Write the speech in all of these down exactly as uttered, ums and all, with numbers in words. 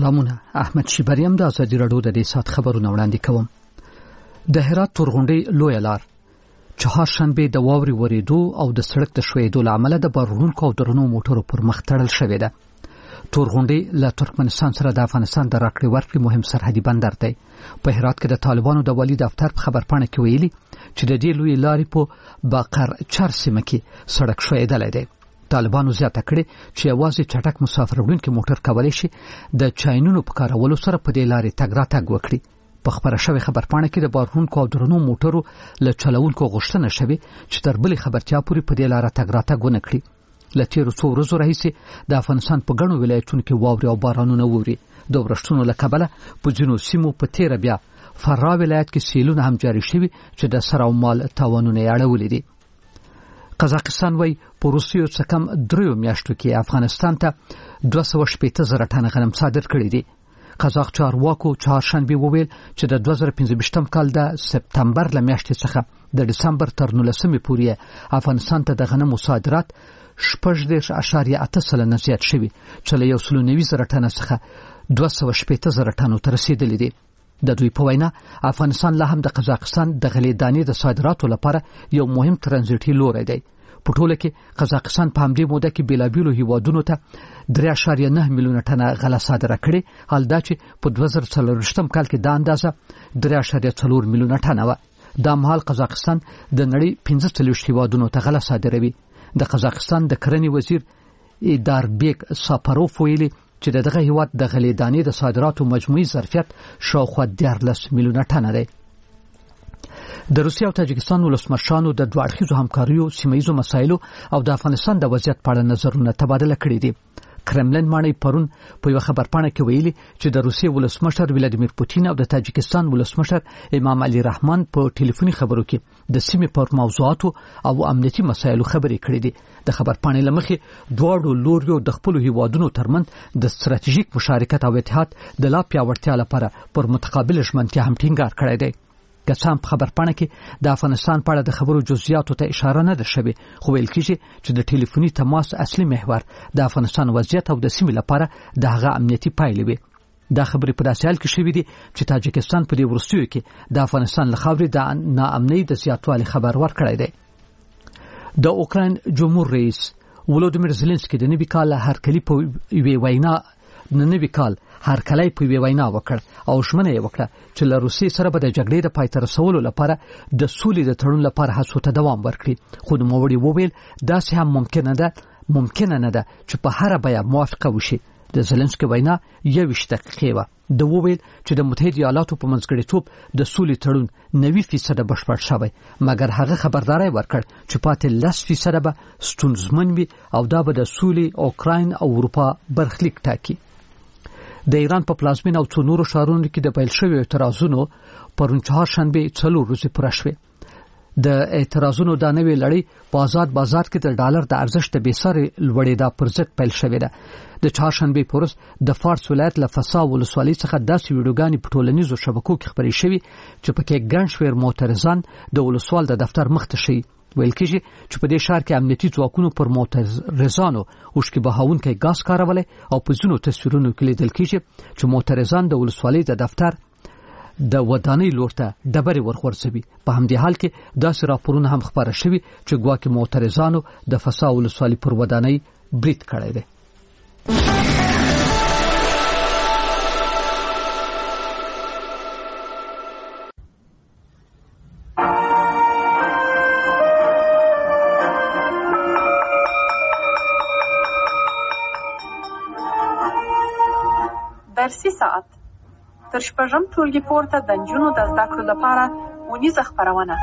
سلامونه. احمد شیبریم د ازادي راډیو د دې سات خبرونه وړاندې کوم. د هرات تورغونډۍ لوی لار چهارشنبه د واوري وریدو او د سړک د شویدو لامل د بارونکو او درنو موټرو پر مخ تړل شوې ده. تورغونډۍ له ترکمنستان سره د افغانستان د راکړې ورکړې مهم سرحدي بندر دی. په هرات کې د طالبانو د والي دفتر په خبرپاڼه کې ویلي چې د دې لوی لارې په باقر چر سیمه کې سړک شویدل دی. طالبانو زیاته کړې چې یوازې چټک مسافر وړونکي موټر کولی شي د چاینونو په کارولو سره په دې لارې تګ راتګ وکړي. په خبره شوې خبرپاڼه کې د بارونکو او درنو موټرو له چلوونکو غوښتنه شوې چې تر بلې خبرتیا پورې په دې لاره تګ راتګ ونه کړي. له تېرو څو ورځو راهیسې د افغانستان په ګڼو ولایتونو کې واورې او بارانونه ووري. د ورښتونو له کبله په ځینو سیمو په تېره بیا فراه ولایت کې سیلونه هم جاري شوي چې د سر او مال تاوانونه یې اړولي دي. قزاقستان وایي په روسیو څخه کم دریو میاشتو کې افغانستان ته دوه سوه شپېته زره ټنه غنم صادر کړي دي. قزاق چارواکو چهارشنبه وویل چې د دوه زره پنځه ویشتم کال د سپتمبر له میاشتې څخه د دسمبر تر نولسمې پورې افغانستان ته د غنمو صادرات شپږ دېرش اعشاریه اته سلنه زیات شوي چې له یو سل نوي زره ټنه څخه دوه سوه شپېته زره ټنو ته رسېدلي دي. د دوی په وینا افغانستان لا هم د قزاقستان د غلې دانې د صادراتو لپاره یو مهم ترانزیټي لوری دی. په ټوله کې قزاقستان په همدې موده کې بیلابیلو هیوادونو ته درې اعشاریه نه میلیونه ټنه غله صادره کړې، حال دا چې په دوه زره څلوېښتم کال کې دا اندازه درې اعشاریه څلور میلیونه ټنه وه. دا مهال قزاقستان د نړۍ پنځه څلوېښت هیوادونو ته غله صادروي. د قزاقستان د کرنې وزیر ایداربیک ساپاروف ویلي چې دغه هیواد د غلې دانې د صادراتو مجموعي ظرفیت شاوخوا دیارلس میلیونه ټنه دی. د روسیې او تاجکستان ولسمشرانو د دوه اړخیزو همکاریو، سیمه‌ییزو مسایلو او د افغانستان د وضعیت په اړه نظرونه تبادله کړي دي. کرملن ماڼۍ پرون په یو خبرپاڼه کې ویلي چې د روسیې ولسمشر ولادیمیر پوتین او د تاجکستان ولسمشر امام علي رحمان په ټلیفوني خبرو کې د سیمې پر موضوعاتو او امنیتي مسایلو خبرې کړې دي. د خبرپاڼې له مخې دواړو لوریو د خپلو هیوادونو ترمنځ د ستراتیژیک مشارکت او اتحاد د لا پیاوړتیا لپاره پر متقابل ژمنتیا هم ټینګار کړی دی. که څه هم په خبرپاڼه کې د افغانستان په اړه د خبرو جزئیاتو ته اشاره نه ده شوې، خو ویل کېږي چې د ټلیفوني تماس اصلي محور د افغانستان وضعیت او د سیمې لپاره د هغه امنیتي پایلې وي. دا خبرې په داسې حال کې شوې دي چې تاجکستان په دې وروستیو کې د افغانستان له خاورې د ناامنۍ د زیاتوالي خبر ورکړی دی. د اوکراین جمهور رئیس ولودیمیر زيلنسکي د نوي کال هرکلي په یوې وینا د نوي کال هرکلی په یوې وینا وکړ او ژمنه یې وکړه چې له روسیې سره به د جګړې د پای ته رسولو لپاره د سولې د تړون لپاره هڅو ته دوام ورکړي. خو نوموړي وویل داسې هم ممکنه ده ممکنه نه ده چې په هره بیه موافقه وشي. د زيلنسکي وینا یوویشت دقیقې وه. د وویل چې د متحده ایالاتو په منځګړیتوب د سولې تړون نوي فیصده بشپړ شوی، مګر هغه خبرداری ورکړ چې پاتې لس فیصده به ستونزمن وي او دا به د سولې اوکراین او اروپا برخلیک ټاکي. د ایران په پلازمینه او څو نورو ښارونو کې د پیل شویو اعتراضونو پرون چهارشنبه څلور ورځې پوره شوې. د اعتراضونو دا نوې لړۍ په آزاد بازار کې د ډالر د ارزښت د بېساري لوړېدا پر ضد پیل شوې ده. د چهارشنبه په ورځ د فارس ولایت له فسا ولسوالۍ څخه داسې ویډیوګانې په ټولنیزو شبکو کې خپرې شوې چې پکې ګڼ شمېر معترضان د ولسوال د دفتر مخ ته شي. ویل کېږي چې په دې ښار کې امنیتي ځواکونو پر معترضانو اوښکې بهاونکی ګاز کارولی او په ځینو تصویرونو کې لیدل کېږي چې معترضان د ولسوالۍ د دفتر د ودانۍ لور ته ډبرې ورغورځوي. په همدې حال کې داسې راپورونه هم خپاره شوي چې ګواکې معترضانو د فسا ولسوالۍ پر ودانۍ برید کړی دی. درسي ساعت تر شپږم ټولګي پورته د نجونو د زده کړو لپاره اونیزه خپرونه.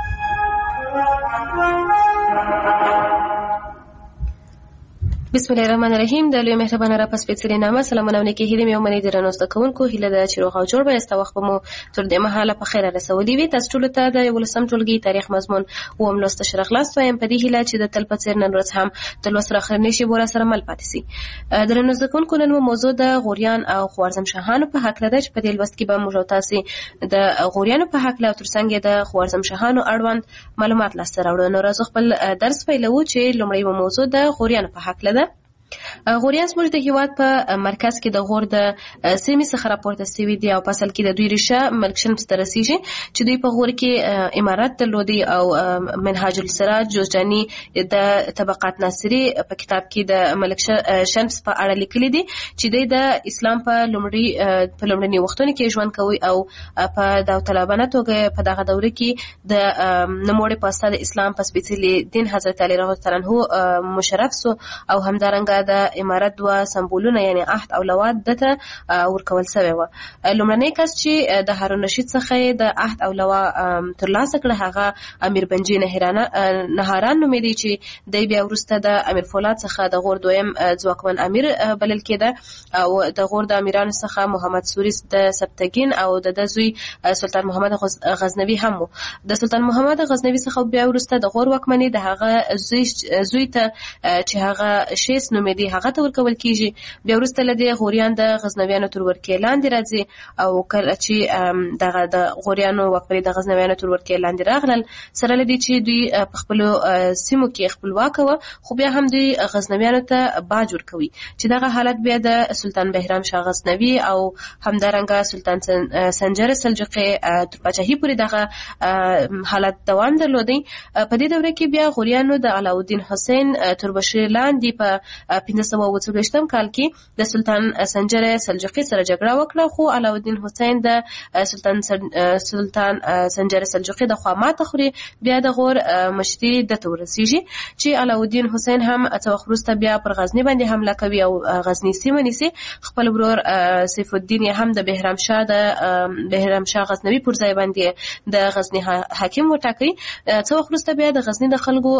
بسم الله الرحمن الرحیم. د لوی مهربانه را پس پیڅلې نامه سلامونه ونکې هیله مې ومنې درنو زده کوونکو هیله ده چې روغ او جوړ به یاست. وخت به مو تر دې مهاله په خیره رسولي وي. تاسو ټولو ته د یولسم ټولګي تاریخ مضمون اووم لوست اشاره خلاص وایم په دې هیله چې د تل په څېر نن ورځ هم د لوست سره اخرنۍ شیبو را سره مل پاتې سي. درنو زده کوونکو نن مو موضوع د غوریان او خوارزم شاهانو په هکله ده چې په دې لوست کې به موږ تاسو د غوریانو په هکله او ترڅنګ د خوارزم شاهانو اړوند معلومات لاسته راوړو. نو راځو خپل درس پیلوو چې لومړی موضوع د غوریانو په هکله ده. غوریان زموږ د هیواد په مرکز کې د غور د سیمې څخه راپورته شوي دي او په اصل کې د دوی ریشه ملک شمس ته رسیږي چې دوی په غور کې امارت درلودي او منهاج السراج جوزجاني د طبقات ناصري په کتاب کې د ملک شمس په اړه لیکلي دي چې دوی د اسلام په لومړي په لومړني وختونو کې ژوند کوي او په داوطلبانه توګه په دغه دوره کې د نوموړي په اساس د اسلام په سپېڅلي دین حضرت علی رضی الله عنه مشرف سو او همدارنګه د امارت دوا سمبولونه یعنی عهد او لوات دته ورکول شوی و. لومړنی کس چې د هارون رشید څخه د عهد او لوا ترلاسه کړ هغه امیر بنجي نهرانه نهاران نومېدی چې د بیا وروسته د امیر فولاد څخه د غور دویم ځواکمن امیر بلل کېده او د غور د امیرانو څخه محمد سوری د سبتګین او د زوی سلطان محمد غزنوي هم و. د سلطان محمد غزنوي څخه بیا وروسته د غور واکمني د هغه زوی زوی ته چې هغه شیس نومېدی هغه ته ورکول کیږي. بیا وروسته لدی غوریان د غزنویانو تر ورکې لاندې راځي او کله چې دغه د غوریانو واکمني د غزنویانو تر ورکې لاندې راغلل سره لدی چې دوی په خپل سیمو کې خپلواک و خو بیا هم دوی غزنویانو ته باج ورکوي چې دغه حالت بیا د سلطان بهرام شاه غزنوي او همدارنګه سلطان سنجر سلجوقي تر پاچاهي پورې دغه حالت دوام درلودی. په دې دوره کې بیا غوریانو د علاءالدین حسین تربشیر لاندې په پنځه سوه اوه څلوېښتم کال کې د سلطان سنجر سلجوقي سره جګړه وکړه خو علاءالدین حسین د سلطان سلطان سنجر سلجوقي د خوا ماته خوري. بیا د غور مشري دته ورسیږي چې علاءالدین حسین هم څه وخت وروسته بیا پر غزني باندې حمله کوي او غزني سیمه نیسي. خپل ورور سیف الدین هم د بهرام شاه د بهرام شاه غزنوي پر ځای باندې د غزني حاکم وټاکي. څه وخت وروسته بیا د غزني د خلکو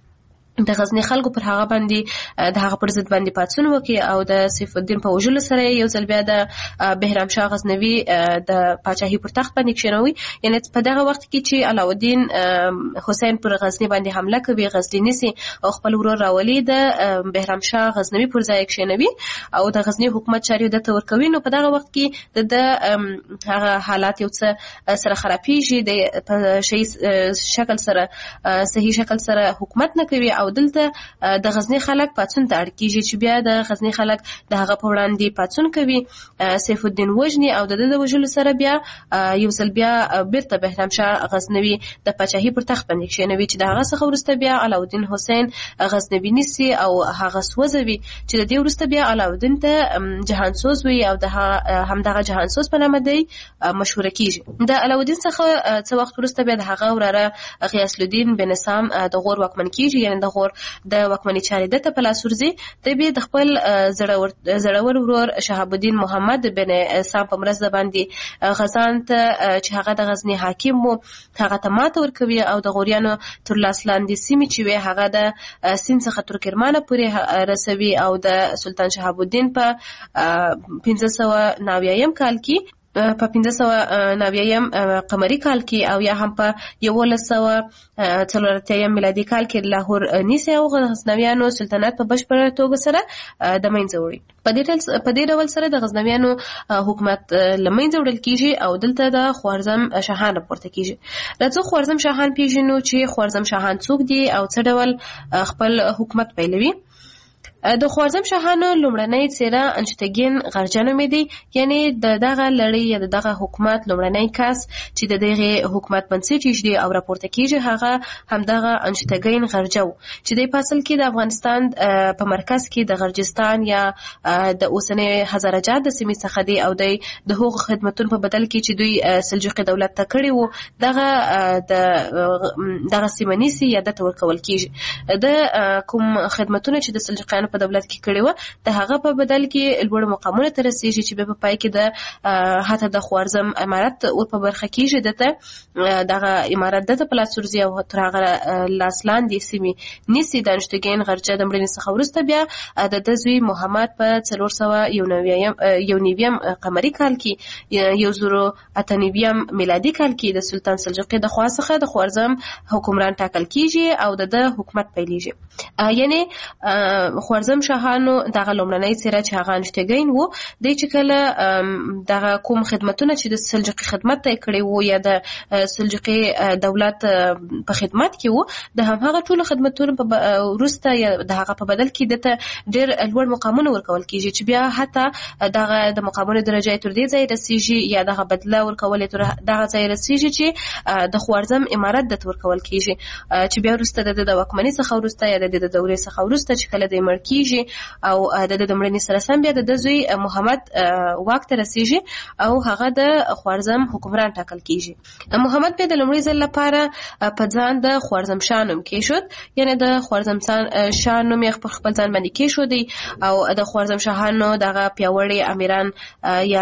د غزنی خلکو پر هغه باندې د هغه پر ضد باندې پاتون وکي او د سیف الدین په وجلو سره یو ځل بیا د بهرام شاه غزنوي د پاچاهي پر تخت باندې کښینوي. یعنی په دغه وخت کې چې علاءالدین حسین پر غزنی باندې حمله کوي غزنی نیسي او خپل ورور راولي د بهرام شاه غزنوي پر ځای کښینوي او د غزنی حکومت چاري د تور کوي. نو په دغه وخت کې د هغه حالات یو څه سره خرابېږي د په شي شکل سره صحیح شکل سره حکومت نه کوي او دلته د غزنی خلک پاتون ته اړ کیږي چې بیا د غزنی خلک د هغه په وړاندې پاتون کوي. سیف الدین وجني او د د وجلو سره بیا یو ځل بیا بیرته بهرام شاه غزنوي د پاچاهي پر تخت باندې کښینوي چې د هغه څخه وروسته بیا علاءالدین حسین غزنوي نیسي او هغه سوځوي چې د دې وروسته بیا علاءالدین ته جهانسوز وي او د همدغه جهانسوز په نامه دی مشهوره کیږي. د علاءالدین څخه څه وخت وروسته بیا د هغه وراره غیاث الدین بن سام د غور واکمن کیږي. یعنی د غور د واکمنۍ چارې د په لاس ورځي. د بیا د خپل زړور ورور شهاب الدین محمد بن سام په مرسته باندې غزان ته چې هغه د غزنی حاکم وو هغه ته ماته ورکوي او د غوریانو تر لاس لاندې سیمې چې وي هغه د سیند څخه تر کرمانه پورې رسوي او د سلطان شهاب الدین په پنځه سوه نوي کال کې په پنځه سوه نوي قمري کال کې او یا هم په یولس سوه څلور اتیا میلادي کال کې لاهور نیسي او غزنویانو سلطنت په بشپړه توګه سره د منځه وړي. په دې ډول سره د غزنویانو حکومت له منځه وړل کیږي او دلته د خوارزم شاهان راپورته کیږي. راځو خوارزم شاهان پیژنو چې خوارزم شاهان څوک دي او څه ډول خپل حکومت پیلوي. د خوارزم شاهانو لومړنۍ څېره انشتګین غرجه نومېدی. یعنی د دغه لړۍ یا د دغه حکومت لومړنی کس چې د دغه حکومت بنسټ ایږدي او راپورته کیږي هغه همدغه انشتګین غرجه و چې د فاصل کې د افغانستان په مرکز کې د غرجستان یا د اوسنۍ هزارجات د سیمې څخه دی او د هغو خدمتونو په بدل کې چې دوی سلجوقي دولت ته کړي وو دغه د دغه سیمه نیسي یا دته ورکول کیږي. د کوم خدمتونه چې د سلجوقیانو په دولت کې کړي و د هغه په بدل کې لوړ مقامونه ته رسیږي چې په پای کې د حتی د خوارزم امارت ور په برخه کېږي. دته دغه امارت دته په لاس ورځي او تر هغه لاس لاندې سیمې نیسي. د انشتګین غرجه د مړینې څخه وروسته بیا د ده زوی محمد په څلور سوه یو نویم قمري کال کې یو زرو اته نویم میلادي کال کې د سلطان سلجوقي د خوا څخه د خوارزم حکمران ټاکل کېږي او د ده حکومت پیلېږي. یعنی خوارزم شاهانو دغه لومړنۍ څیره چې هغه انشتګین وو د چې کله دغه کوم خدمتونه چې د سلجوقي خدمت ته کړی وو یا د سلجوقي دولت په خدمت کې وو د همغه ټول خدمتونو په ورسته یا د هغه په بدل کې د ډېر لوړ مقامونه ورکول کیږي چې بیا حتی دغه د مقامونو درجه تر دې ځای رسیږي یا دغه بدله ورکول تر دغه ځای رسیږي چې د خوارزم امارت د ورکول کیږي چې بیا ورسته د واکمنۍ څخه ورسته یا د دورې څخه ورسته چې کله د مړ کیږي او د د مړنې سره سم بیا د زوی محمد واک ته رسیږي او هغه د خوارزم حکمران ټاکل کیږي. محمد بیا د لومړي ځل لپاره په ځان د خوارزم شاه نوم کېښود، یعنی د خوارزم شاه نوم یې په خپل ځان باندې کېښودی او د خوارزم شاهانو دغه پیاوړي امیران یا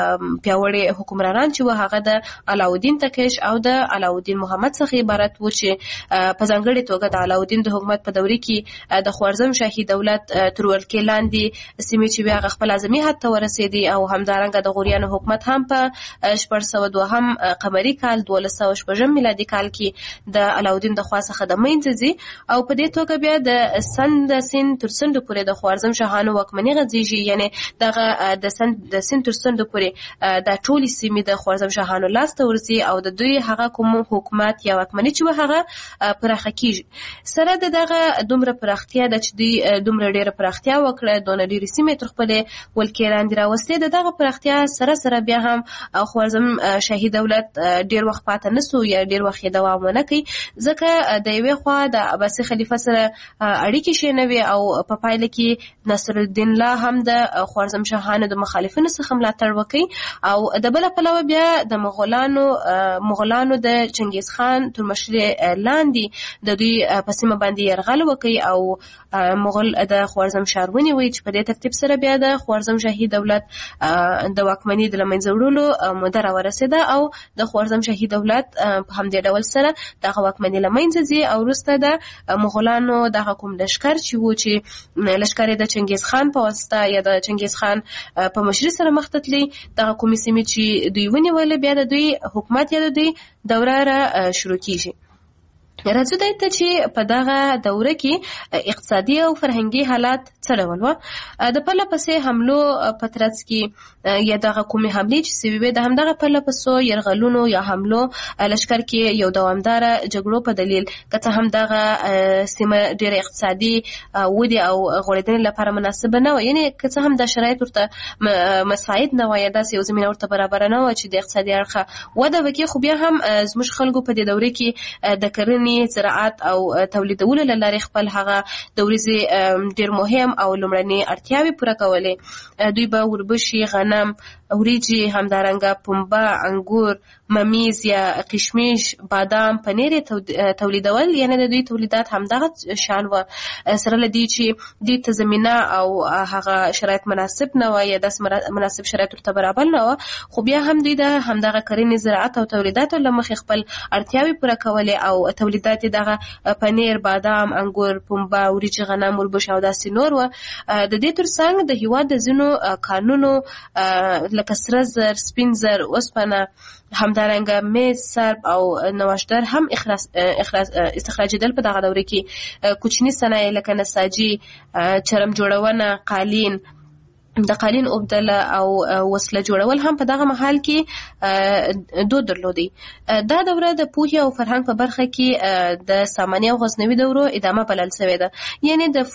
پیاوړي حکمرانان چې و هغه د علاودین تکش او د علاودین محمد څخه عبارت و چې په ځانګړي توګه د علاودین د حکومت په دورې کې د خوارزم شاهي دولت تر ولکې لاندې سیمې چې بیا خپل اعظمي حد ته ورسېدي او همدارنګه د غوریانو حکومت هم په شپږ سوه دوهم قمري کال دولس سوه شپږم میلادي کال کې د علاودین د خوا څخه د منځه ځي او په دې توګه بیا د سند سیند تر سند پورې د خوارزم شاهانو واکمني غځېږي، یعنی دغه د سند د سیند تر سند پورې د ټولې سیمې د خوارزم شاهانو لاس ته ورځي او د دوی هغه کوم حکومت یا واکمني چې هغه پراخه کیږي. سره د دغه دومره پراختیا د چې دوی دومره ډیره پراختیا وکړه، دونه ډیرې سیمې تر خپلې ولکې لاندې راوستې. د دغه پراختیا سره سره بیا هم خوارزم شاهي دولت ډیر وخت پاته نسو یا ډیر وخت یې دوام ونه کوي، ځکه د یوې خوا د عباسي خلیفه سره اړیکې شینوي او په پایله کې نصرالدین الله هم د خوارزم شاهانو د مخالفینو څخه ملاتړ وکړي او د بله پلوه بیا د مغولانو مغولانو د چنګیز خان تر مشرۍ لاندې د دوی په سیمه باندې یرغل وکړي او مغول د خوارزم ښار ونیوي چې په دې ترتیب سره بیا د خوارزم شاهي دولت د واکمنۍ د له منځه وړلو موده راورسېده او د خوارزم شاهي دولت په همدې ډول سره دغه واکمنۍ له منځه ځي او وروسته د مغولانو دغه کوم لښکر چې و چې لښکر یې د چنګیز خان په واسطه یا د چنګیز خان په مشرۍ سره مخ ته تلي، دغه کومې سیمې چې دوی ونیولې بیا د دوی حکومت یا د دوی دوره را شروع کیږي. راځو دای ته چې په دغه دوره کې اقتصادي او فرهنګي حالات څه ډول وو. د پرله پسې حملو په ترڅ کې یا دغه کومې حملې چې سوي وې د همدغه پرله پسې یرغلونو یا حملو لښکر کې یو دوامداره جګړو په دلیل که څه هم دغه سیمه ډېره اقتصادي ودې او غوړېدنې لپاره مناسبه نه وه، یعنې که څه هم دا شرایط ورته مساعد نه وه یا داسې یو زمینه ورته برابره نه وه چې د اقتصادي اړخه وده وکړي، خو بیا هم زموږ خلکو په دې دوره کې د کرنې زراعت او تولیدولو له لارې خپل هغه د ورځې ډېر مهم او لومړنۍ اړتیاوې پوره کولې. دوی به وربشي، غنم، وریجې، همدارنګه پنبه، انګور، ممیز یا کشمیش، بادام، پنیر تولیدول، یعنی د دوی تولیدات همدغه شان وه. سره له دې چې دوی ته زمینه او هغه شرایط مناسب نه وه یا داسې مناسب شرایط ورته برابر نه وه، خو بیا هم دوی د همدغه کرنې زراعت او تولیداتو له مخې خپل اړتیاوې پوره کولې او تولیدات دغه پنیر، بادام، انګور، پنبه، وریجې، غنم، وربشې او داسې نور وه. د دې ترڅنګ د هېواد د ځینو کانونو لکه سره زر، سپین زر، اوسپنه، همدارنګه میز، سرب او نوشدر هم استخراجېدل. په دغه دوره کې کوچني صنایع لکه نساجي، چرم جوړونه، قالین، د قالین اوبدله او وسله جوړول هم په دغه مهال کې دود درلودي. دا دوره د پوهې او فرهنګ په برخه کې د ساماني او غزنوي دورو ادامه بلل شوې ده، یعنی د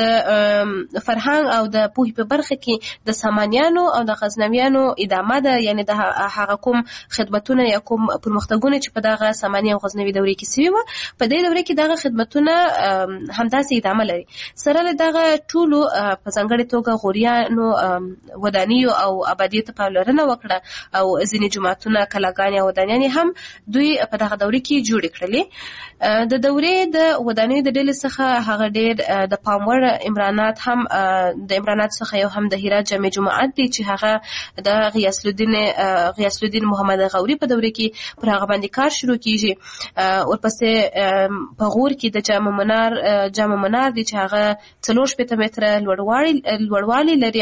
د فرهنګ او د پوهې په برخه کې د سامانیانو او د غزنویانو ادامه ده، یعنی د هغه کوم خدمتونه یا کوم پرمختګونه چې په دغه ساماني او غزنوي دورې کې سوي وه په دې دوره کې دغه خدمتونه همداسې ادامه لري. سره له دغه ټولو په ځانګړې توګه غوریانو ودانیو او آبادیو ته پاملرنه وکړه او ځینې جوماتونه، کلاګانې او ودانیانې هم دوی په دغه دوره کې جوړې کړلې. د دورې د ودانیو د ډلې څخه هغه ډېر د پام وړ عمرانات هم د عمرانات څخه یو هم د هرات جامع جومات دی چې هغه د غیاث الدین غیاث الدین محمد غوري په دوره کې پر هغه باندې کار شروع کیږي. ورپسې په غور کې د جامع منار جامع منار دی چې هغه څلور شپېته متره لوړوالی لري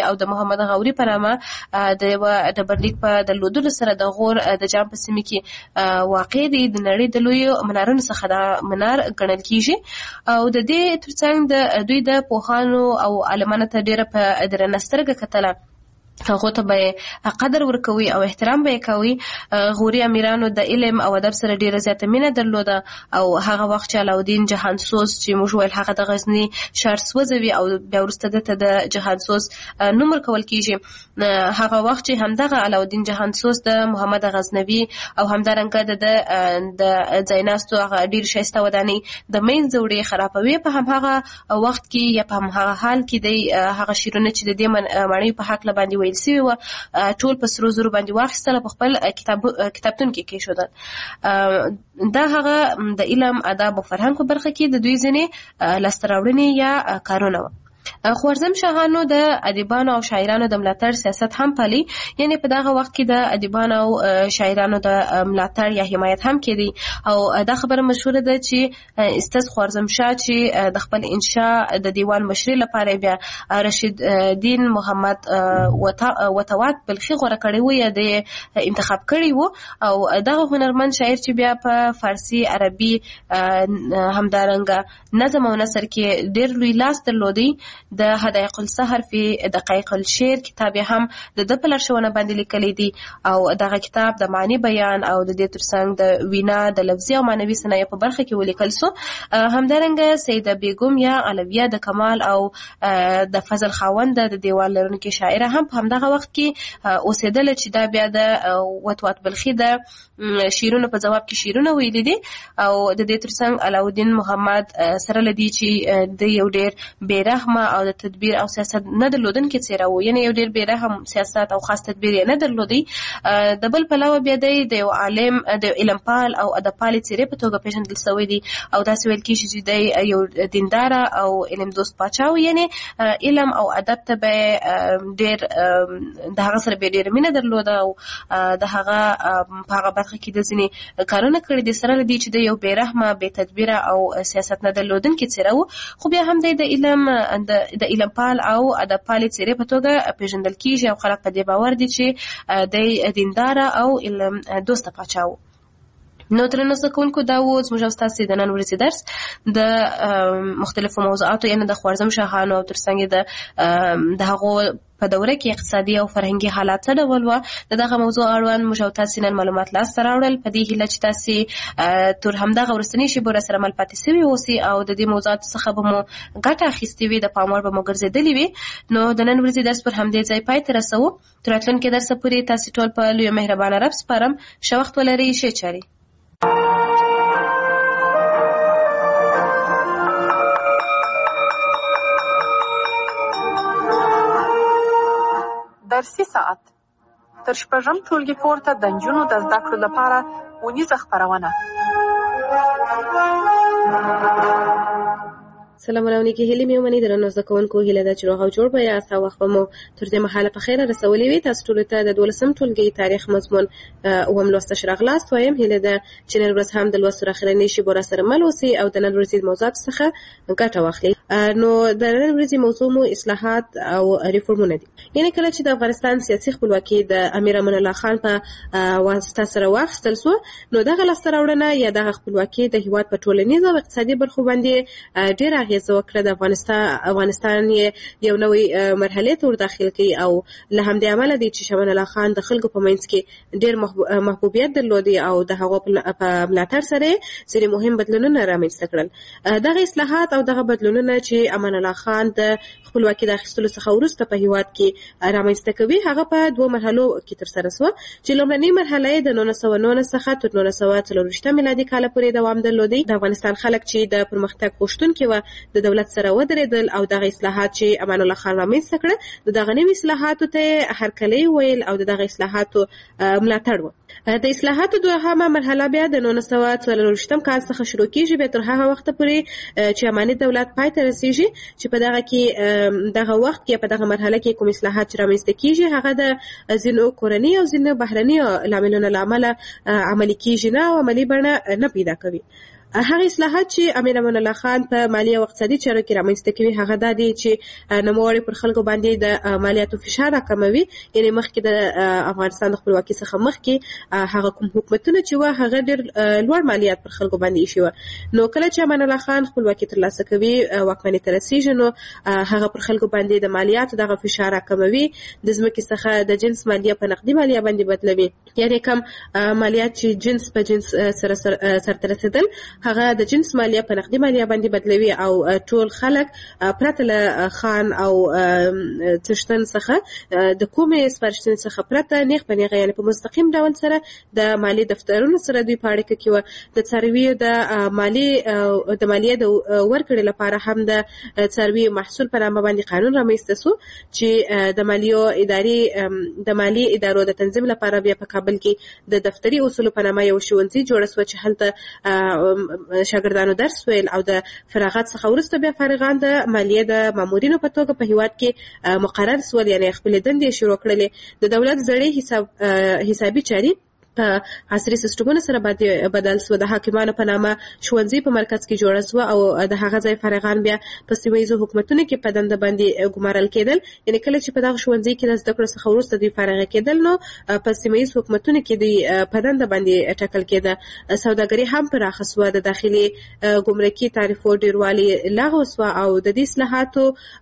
او د محمد غوري په نامه د د برلیک په درلودلو سره د غور د جام په سیمه کې واقع دی. د نړۍ د لوی منارونو څخه دا منار ګڼل کیږي او د دې ترڅنګ د دوی د پوهانو او عالمانو ته ډیره په درنه سترګه کتله، هغه ته به قدر ورکوي او احترام به کوي. غوري امیرانو د علم او ادب سره ډیره زیاته مینه درلوده او هغه وخت چې علاودین جهانسوز چې موږ ویل هغه د غزنی ښار سوځوي او بیا وروسته دته د جهانسوز نوم ورکول کیږي، هغه وخت چې همدغه علاودین جهانسوز د محمد غزنوي او همدارنګه د د ځایناستو هغه ډیر شایسته ودانۍ د مین زوړې خرابوي، په همغه وخت کې یا په همغه حال کې د هغه شیرونه چې د دې معنی په حق لباندې سوي و ټول په سرو زرو باندې واخیستل، په خپل کتاب کتابتون کې کېښودل. دا هغه د علم ادب او فرهنګ په برخه کې د دوی ځینې لاسته راوړنې یا کارونه وو. خوارزم شاهانو د ادیبانو او شاعرانو د ملاتړ سیاست هم پالي، یعنی په دغه وخت کې د ادیبانو او شاعرانو د ملاتړ یا حمایت هم کېدی او دا خبره مشهوره ده چې استاد خوارزم شاه چې د خپل انشاء د دیوان مشري لپاره بیا رشید دین محمد وتوات بلخي غوړه کړی و یا د انتخاب کړی و او دغه هنرمند شاعر چې بیا په فارسی عربي همدارنګه نظم او نثر کې ډېر لوی لاس درلودی. د حدائق السحر فی دقایق الشعر کتاب هم د د په لارښوونه باندې لیکلی دی او دغه کتاب د معنی بیان او د دې ترڅنګ د وینا د لفظي او معنوي صنایع په برخه کې ولیکل سو. همدارنګه سیده بیگم یا علویه د کمال او د فضل خاوند د دیوان لرونکي شاعره هم په همدغه وخت کې اوسېدل چې دا بیا د وتوات بلخي د شیرونو په جواب کې شیرونه ویلي دي او د دې ترڅنګ علاودین محمد سره لدی چې د یو ډیر بیرحمه او د تدبیر او سیاست نه درلودونکي څیره و، یعنی یو ډیر بیرحم سیاست او خاص تدبیر یې نه درلودي. د بل پلوه بیا د یو عالم د علم پال او ادب پال څیرې په توګه پیژندل شوی دی او داسې ویل کېږي چې د یو دیندار او علم دوست پاچا و، یعنی علم او ادب ته به ډیر د هغه سره به ډیر مینه درلوده او د هغه په هغه برخه کې د ځینې کارونه کړي دي سره لدی چې د یو بیرحمه بې تدبیره او سیاست نه درلودونکي څیره و، خو بیا هم د علم د علم پال او ادب پال څیرې په توګه پیژندل کیږي او خلک په دې باور دي چې د دیندار او علم دوست پاچا و. نو درنو زده کوونکو دا و زموږ او ستاسې د نن ورځې درس د مختلفو موضوعاتو، یعنې د خوارزم شاهانو او ترڅنګ د د هغو په دوره کې اقتصادي او فرهنګي حالات څه ډول وو. د دغه موضوع اړوند موږ او تاسې نن معلومات لاسته راوړل په دې هیله چې تاسې تر همدغه وروستنۍ شېبو راسره مل پاتې سوي اوسئ او د دې موضوعاتو څخه به مو ګټه اخیستې وي، د پام وړ به مو ګرځېدلې وي. نو د نن ورځې درس پر همدې ځای پای ته رسوو. تر راتلونکي درسه پورې تاسې ټول په لویه مهربانه رب سپارم. ښه وخت ولرئ، ښې چارې. درسي ساعت تر شپږم ټولګي پورته د نجونو د زده کړو لپاره ونیزه خپرونه. سلام علیکم، هیله مې ومني درنو زده کوونکو، هیله ده چې روغ او جوړ به یاست او وخت به مو تر دې مهاله په خیره رسولې وي. تاسو ټولو ته د دولسم ټولګي تاریخ مضمون اووم لوست ښه راغلاست وایم. هیله ده چې نن ورځ هم د لوست اخرنۍ شېبو راسره مل اوسئ او د نن ورځې موضوعاتو څخه ګټه واخلئ. نو د نن ورځې موضوع مو اصلاحات او ریفورمونه دي. یعنې کله چې د افغانستان سیاسي خپلواکي د امیر امان الله خان په واسطه سره واخیستل سو، نو دغه لاسته راوړنه یا دغه خپلواکي د هېواد په ټولنیز او اقتصادي برخو باندې ډېره اغېزه وکړه. د افغانستان افغانستان یې یو نوی مرحلې ته ور داخل کړي او له همدې امله دی چې امان الله خان د خلکو په منځ کې ډېر محبوبیت درلودی او د هغو په ملاتړ سره ځینې مهم بدلونونه رامنځته کړل. دغه اصلاحات او دغه بدلونونه چې امان الله خان د خپلواکي د اخیستلو څخه وروسته په هېواد کې رامنځته کوي، هغه په دوه مرحلو کې ترسره سوه چې لومړنۍ مرحله یې د نولس سوه نولس څخه تر نولس سوه څلرویشتم میلادي کاله پورې دوام درلودی. د افغانستان خلک چې د پرمختګ غوښتونکي وه د دولت سره ودرېدل او دغه اصلاحات چې امان الله خان رامنځته کړه د دغه نوي اصلاحاتو ته هرکلی ویل او د دغه اصلاحاتو ملاتړ و. د اصلاحاتو دوهمه مرحله بیا د نولس سوه څلرویشتم کال څخه شروع کېږي، بیا تر هغه وخته پورې چې اماني دولت پای ته رسېږي چې په دغه کې دغه وخت کې په دغه مرحله کې کوم اصلاحات چې رامنځته کېږي هغه د ځینو کورني او ځینو بهرني لاملونو له امله عملي کېږي نه او عملي بڼه نه پیدا کوي. هغه اصلاحات چې امیر امان الله خان په مالی او اقتصادي چارو کې رامنځته کوي هغه دا دي چې نوموړي پر خلکو باندې د مالیاتو فشار راکموي. یعنې مخکې د افغانستان د خپلواکۍ څخه مخکې هغه کوم حکومتونه چې وه هغه ډېر لوړ مالیات پر خلکو باندې ایښي وه. نو کله چې امان الله خان خپلواکي ترلاسه کوي واکمنۍ ته رسېږي نو هغه پر خلکو باندې د مالیاتو دغه فشار راکموي. د ځمکې څخه د جنس مالیه په نقدي مالیه باندې بدلوي. یعنې کم مالیات چې جنس په جنس سره سرته رسېدل هغه د جنس مالیه په نقدي مالیه باندې بدلوي او ټول خلک پرته له خان او څښتن څخه د کومې سپارښتنې څخه پرته نیغ په نیغه یعنې په مستقیم ډول سره د مالي دفترونو سره دوی په اړیکه کې وه. د څارویو د مالي د مالیې د ورکړې لپاره هم د څارویو محصول په نامه باندې قانون رامنځته سو چې د مالیو ادارې د مالي ادارو د تنظیم لپاره بیا په کابل کې د دفتري اصولو په نامه یو ښوونځي جوړ سو چې هلته شاګردانو درس ویل او د فراغت څخه وروسته بیا فارغان د مالیې د مامورینو په توګه په هیواد کې مقرر سول. یعنې خپلې دندې شروع کړلې. د دولت زړې حساب حسابي چاري په عصري سیستمونو سره بدل سو. د حاکمانو په نامه ښوونځي په مرکز کې جوړ سو او د هغه ځای فارغان بیا په سیمه ییزو حکومتونو کې په دنده باندې ګمارل کېدل. یعنې کله چې په دغه ښوونځي کې د زده کړو څخه وروسته دوی فارغه کېدل نو په سیمه ییزو حکومتونو کې دوی په دنده باندې ټاکل کېده. سوداګري هم پراخه سوه. د داخلي ګمرکي تعرفو ډېروالی لغوه سوه او د دې اصلاحاتو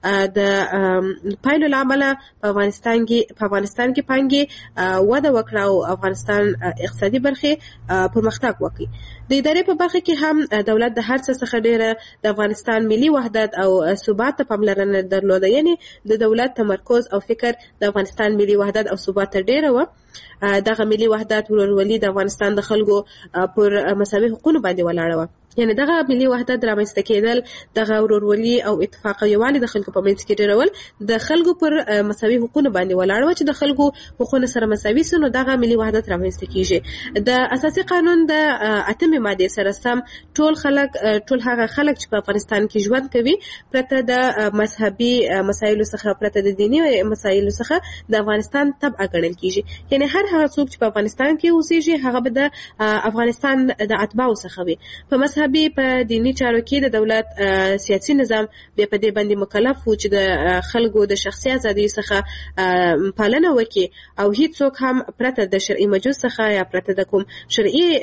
د پایلو له امله په افغانستان کې په افغانستان کې پانګې وده وکړه او افغانستان اقتصادي برخې پرمختګ وکړي. د ادارې په برخه کې هم دولت د هر څه څخه ډېره د افغانستان ملي وحدت او ثبات ته پاملرنه درلوده. یعنې د دولت تمرکز او فکر د افغانستان ملي وحدت او ثبات ته ډېره وه. دغه ملي وحدت ورورولي د افغانستان د خلکو پر مساوي حقونو باندې ولاړه وه. یعنې دغه ملي وحدت رامنځته کېدل دغه ورورولي او اتفاق او یووالی د خلکو په منځ کې ډېرول د خلکو پر مساوي حقونو باندې ولاړ وه چې د خلکو حقونه سره مساوي سي نو دغه ملي وحدت رامنځته کېږي. د اساسي قانون د اتمې مادې سره سم ټول خلک ټول هغه خلک چې په افغانستان کې ژوند کوي پرته د مذهبي مسایلو څخه پرته د دیني مسایلو څخه د افغانستان تبعه ګڼل کېږي. یعنې هر هغه څوک چې په افغانستان کې اوسېږي هغه به د افغانستان د اتباعو څخه وي. په مذهبي په دیني چارو کې د دولت سیاسي نظام بیا په دې باندې مکلف و چې د خلکو د شخصي ازادۍ څخه پالنه وکړي او هیڅوک هم پرته د شرعي مجوز څخه یا پرته د کوم شرعي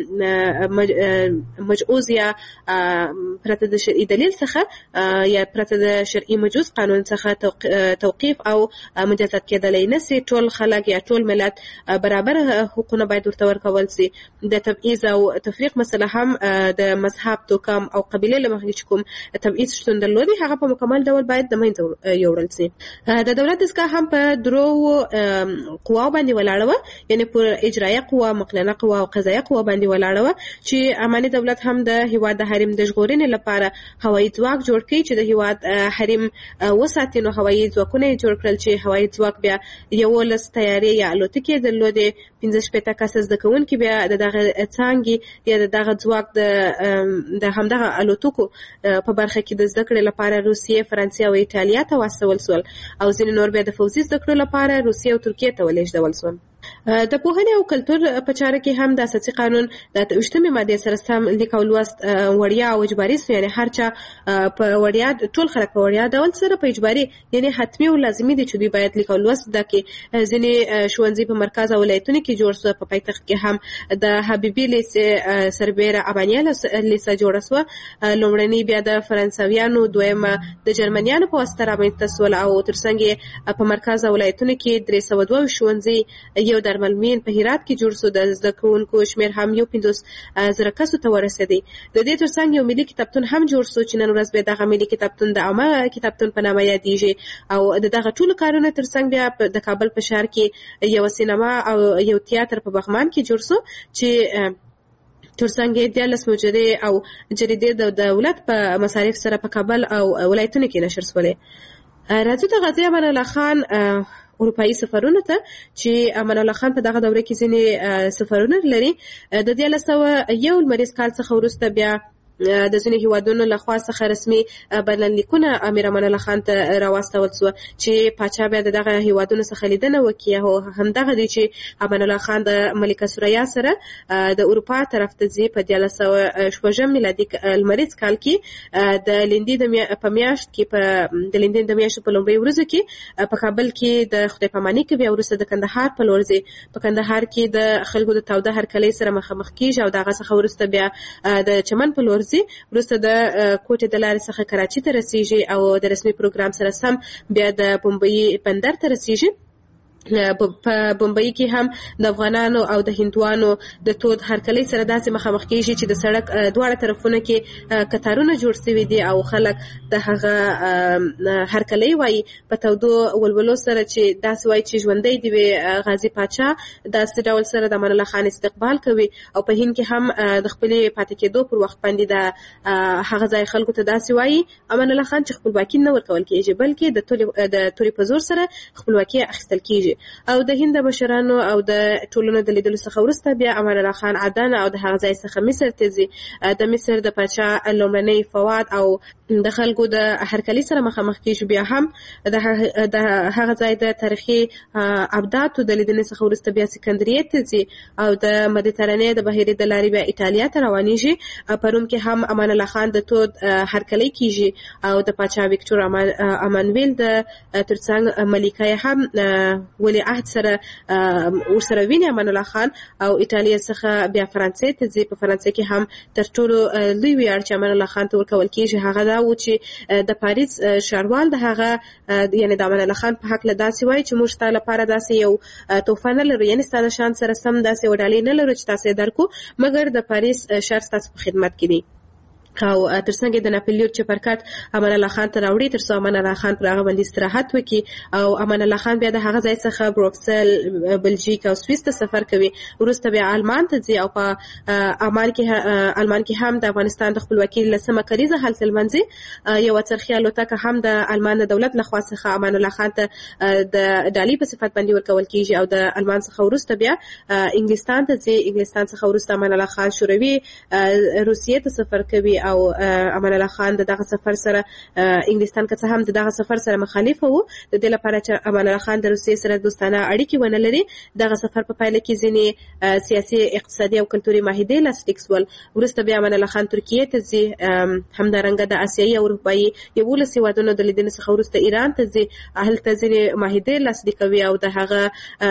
مجوز یا پرته د شرعي دلیل څخه یا پرته د شرعي مجوز قانون څخه توقیف او مجازات کېدلی نشي. ټول خلک یا ټول ملت برابر حقوقونه باید ورته ورکول سي. د تبعیض او تفریق مسله هم د مذهب توکم او قبیله له مخې چې کوم تبعیض شتون درلودي هغه په مکمل ډول باید د منځه یوړل سي. د دولت دستګاه هم په درو قواو باندې ولاړه وه. یعنې پر اجرایه قوه، مقننه قوه او قضایه قوه باندې ولاړه وه چې اماني دولت هم د هیواد د حریم د ژغورنې لپاره هوایي ځواک جوړ کړي چې د هیواد حریم وساتي. نو هوایي ځواکونه یې جوړ کړل چې هوایي ځواک بیا یولس طیارې یا الوتکې درلودې. پنځه شپېته کسه زده کوونکي بیا د دغه څانګې یا د دغه ځواک د د همدغه الوتکو په برخه کې د زده کړې لپاره روسیې، فرانسې او ایټالیا ته واستول سول او ځینې نور بیا د فوزي زده کړو لپاره روسیې او ترکیې ته ولېږدول سول. د پوهنې او کلتور په چاره کې هم د اساسي قانون د اته ویشتمې مادې سره سم لیک او لوست وړیا او اجباري سو. یعنې هر چا په وړیا ټول خلک په وړیا ډول سره په اجباري یعنې حتمي او لازمي دي چې دوی باید لیک او لوست زده کړي. ځینې ښوونځي په مرکز او ولایتونو کې جوړ سو. په پایتخت کې هم د حبیبي لیسې سربیره ابانیا لیسه جوړه سوه. لومړنۍ بیا د فرانسویانو، دویمه د جرمنیانو په واسطه رامنځته سول او ترڅنګ په مرکز او ولایتونو کې درې سوه دوه ښوونځي، یو درملمین په هرات کې جوړ سو. د زده کوونکو شمېر هم یو پنځوس زره کسو ته ورسېدی. د دې ترڅنګ یو ملي کتابتون هم جوړ سو چې نن ورځ بیا دغه ملي کتابتون د عامه کتابتون په نامه یادېږي. او د دغه ټولو کارونو ترڅنګ بیا د کابل په ښار کې یو سینما او یو تیاتر په بغمان کې جوړ سو چې ترڅنګ یې دیارلس مجلې او جریدې د دولت په مصارف سره په کابل او ولایتونو کې نشر سولې. راځو د غازي امان الله خان اروپایي سفرونه ته چې امان الله خان په دغه دوره کې ځینې سفرونه لري. د دیارلس سوه یو لمریز کال څخه وروسته بیا د ځینو هیوادونو لخوا څخه رسمي بلنلیکونه امیر امان الله خان ته راواستول شو چې پاچا بیا دغه هیوادونو څخه لیدنه وکړي او همدغه دی چې امان الله خان د ملکه سوریا سره د اروپا طرف ته ځي په دیارلس سوه شپږم میلادي لمریز کال کې د لیندې د په میاشت کې په د لیندې د میاشتې په لومړۍ ورځو کې په کابل کې د خدای پاماني کوي او وروسته د کندهار په لور ځي. په کندهار کې د خلکو د تاوده هرکلۍ سره مخامخ کیږي او دغه څخه وروسته بیا د چمن په لور ځي. وروسته د کوټې د لارې څخه کراچي ته رسیږي او د رسمي پروګرام سره سم بیا د بمبئی بندر ته رسیږي. په بمبئی کې هم د افغانانو او د هندوانو د تود هرکلۍ سره داسې مخامخ کیږي چې د سړک دواړه طرفونه کې کتارونه جوړ شوي دي او خلک د هغه هرکلۍ وایي په تودو ولولو سره چې داسې وایي چې ژوندی دی وي غازي پاچا داسې ډول سره د امان الله خان استقبال کوي او په هند کې هم د خپلې پاتې کېدو پر وخت باندې د هغه ځای خلکو ته داسې وایي امان الله خان چې خپلواکي نه ورکول کېږي بلکې د تورې په زور سره خپلواکي اخیستل کېږي. او د هند مشرانو او د ټولنو د لیدلو څخه وروسته بیا امان الله خان عدن او د هغه ځای څخه مصر ته ځي. د مصر د پاچا لومړنی فواد او د خلکو د هرکلۍ سره مخامخ کیږي. بیا هم د هغه ځای د تاریخي ابداتو د لیدنې څخه وروسته بیا سکندریه ته ځي او د مدیترانې د بحیرې د لارې بیا ایټالیا ته روانېږي. په روم کې هم امان الله خان د تود هرکلۍ کیږي او د پاچا ویکټور امانویل د ترڅنګ ملکه هم ولی عهد سره ورسره ویني امان الله خان او ایټالیا څخه بیا فرانسې ته ځي. په فرانسې کې هم تر ټولو لوی ویاړ چې امان الله خان ته ورکول کېږي هغه دا و چې د پاریس ښاروال د هغه یعنی د امان الله خان په هکله داسې وایي چې موږ ستا لپاره داسې یو تحفه نه لرو یعنی ستا د شان سره سم داسې یوه ډالۍ نه لرو چې تاسې یې درکو مګر د پاریس ښار ستاسو په خدمت کې دی. او ترڅنګ د ناپلیون چپرکټ امان الله خان ته راوړي تر څو امان الله خان پر هغه باندې استراحت وکړي او امان الله خان بیا د هغه ځای څخه بروکسل بلژیک او سویس ته سفر کوي. وروسته بیا آلمان ته ځي او په آلمان کې آلمان کې هم د افغانستان د خپلواکۍ لسمه کلیزه هلته لمانځي. یو څرخي الوتکه هم د آلمان د دولت لخوا څخه امان الله خان ته د ډالۍ په صفت باندې ورکول کیږي او د آلمان څخه وروسته بیا انګلستان ته ځي. انګلستان څخه وروسته امان الله خان شوروي روسیې ته سفر کوي او امان الله خان دغه سفر سره انګلستان که څه هم دغه سفر سره مخالف وو د دې لپاره چې امان الله خان د روسیې سره دوستانه اړیکې ونه لري. دغه سفر په پایله کې ځینې سیاسي اقتصادي او کلتوري معاهدې لاسلیک شول. وروسته بیا امان الله خان ترکیې ته ځي. همدارنګه د اسیایي او اروپایي یولس هیوادونو د لیدنې څخه وروسته ایران ته ځي. هلته ځینې معاهدې لاسلیک کوي او د هغه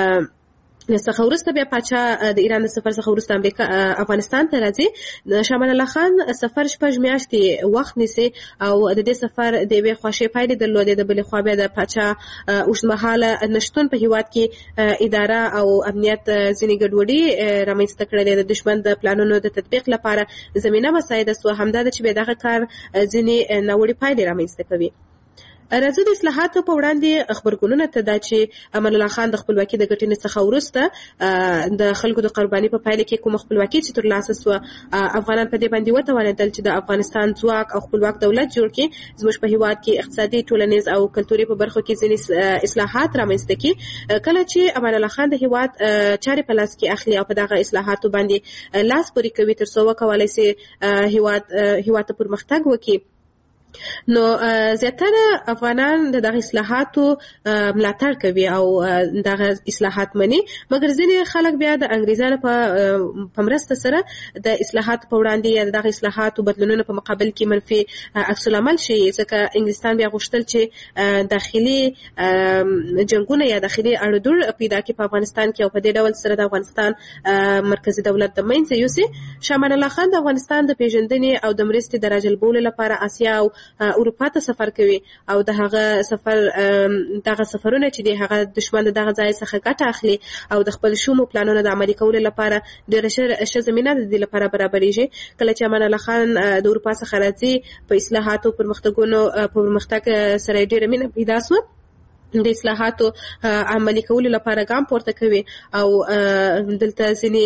څخه وروسته بیا پاچا د ایران د سفر څخه وروسته امریکا افغانستان ته راځي. شاه الله خان سفر شپږ میاشتې وخت نیسي او د دې سفر د یوې خواشې پایلې درلودې. د بلې خوا بیا د پاچا اوږدمهاله نشتون په هیواد کې اداره او امنیت ځینې ګډوډي رامنځته کړلې. د دښمن د پلانونو د تطبیق لپاره زمینه مساعده سوه. همدا ده چې بیا دغه کار ځینې ناوړې پایلې رامنځته کوي. راځي د اصلاحاتو په وړاندې خبرګونونه ته دا چې امان الله خان د خپلواکۍ د ګټنې څخه وروسته د خلکو د قرباني په پایله کې کوم خپلواکي چې ترلاسه سوه افغانان په دې باندې وتوانېدل چې د افغانستان ځواک او خپلواک دولت جوړ کړي. زموږ په هیواد کې اقتصادي ټولنیز او کلتوري په برخو کې ځینې اصلاحات رامنځته کړي. کله چې امان الله خان د هیواد چارې په لاس کې اخلي او په دغه اصلاحاتو باندې لاس پورې کوي تر څو وکولای شي هیواد هیواد ته پرمختګ وکړي. نو زیاتره افغانان دغه اصلاحاتو ملاتړ کوي او دغه اصلاحات مني مګر ځینې خلک بیا د انګریزانو په په مرسته سره د اصلاحاتو په وړاندې یا دغه اصلاحاتو بدلونونو په مقابل کې منفي عکس العمل شي. ځکه انګلستان بیا غوښتل چې داخلي جنگونه یا داخلي اړودوړ پیدا کړي په افغانستان کې او په دې ډول سره د افغانستان مرکزی دولت د منځه یوسي. شاه امان الله خان د افغانستان د پیژندنې او د مرستې د راجلبولو لپاره آسیا او اروپا ته سفر کوي او د هغه سفر دغه سفرونه چې دی هغه دښمن دغه ځای څخه ګټه اخلي او د خپل شومو پلانونو د عملي کولو لپاره ډېره ښه زمینه د دې لپاره برابرېږي. کله چې امان الله خان د اروپا څخه راځي په اصلاحاتو پرمختګونو پرمختګ سره ډېره مینه پیدا شوه د اصلاحاتو عملي کولو لپاره ګام پورته کوي او دلته ځینې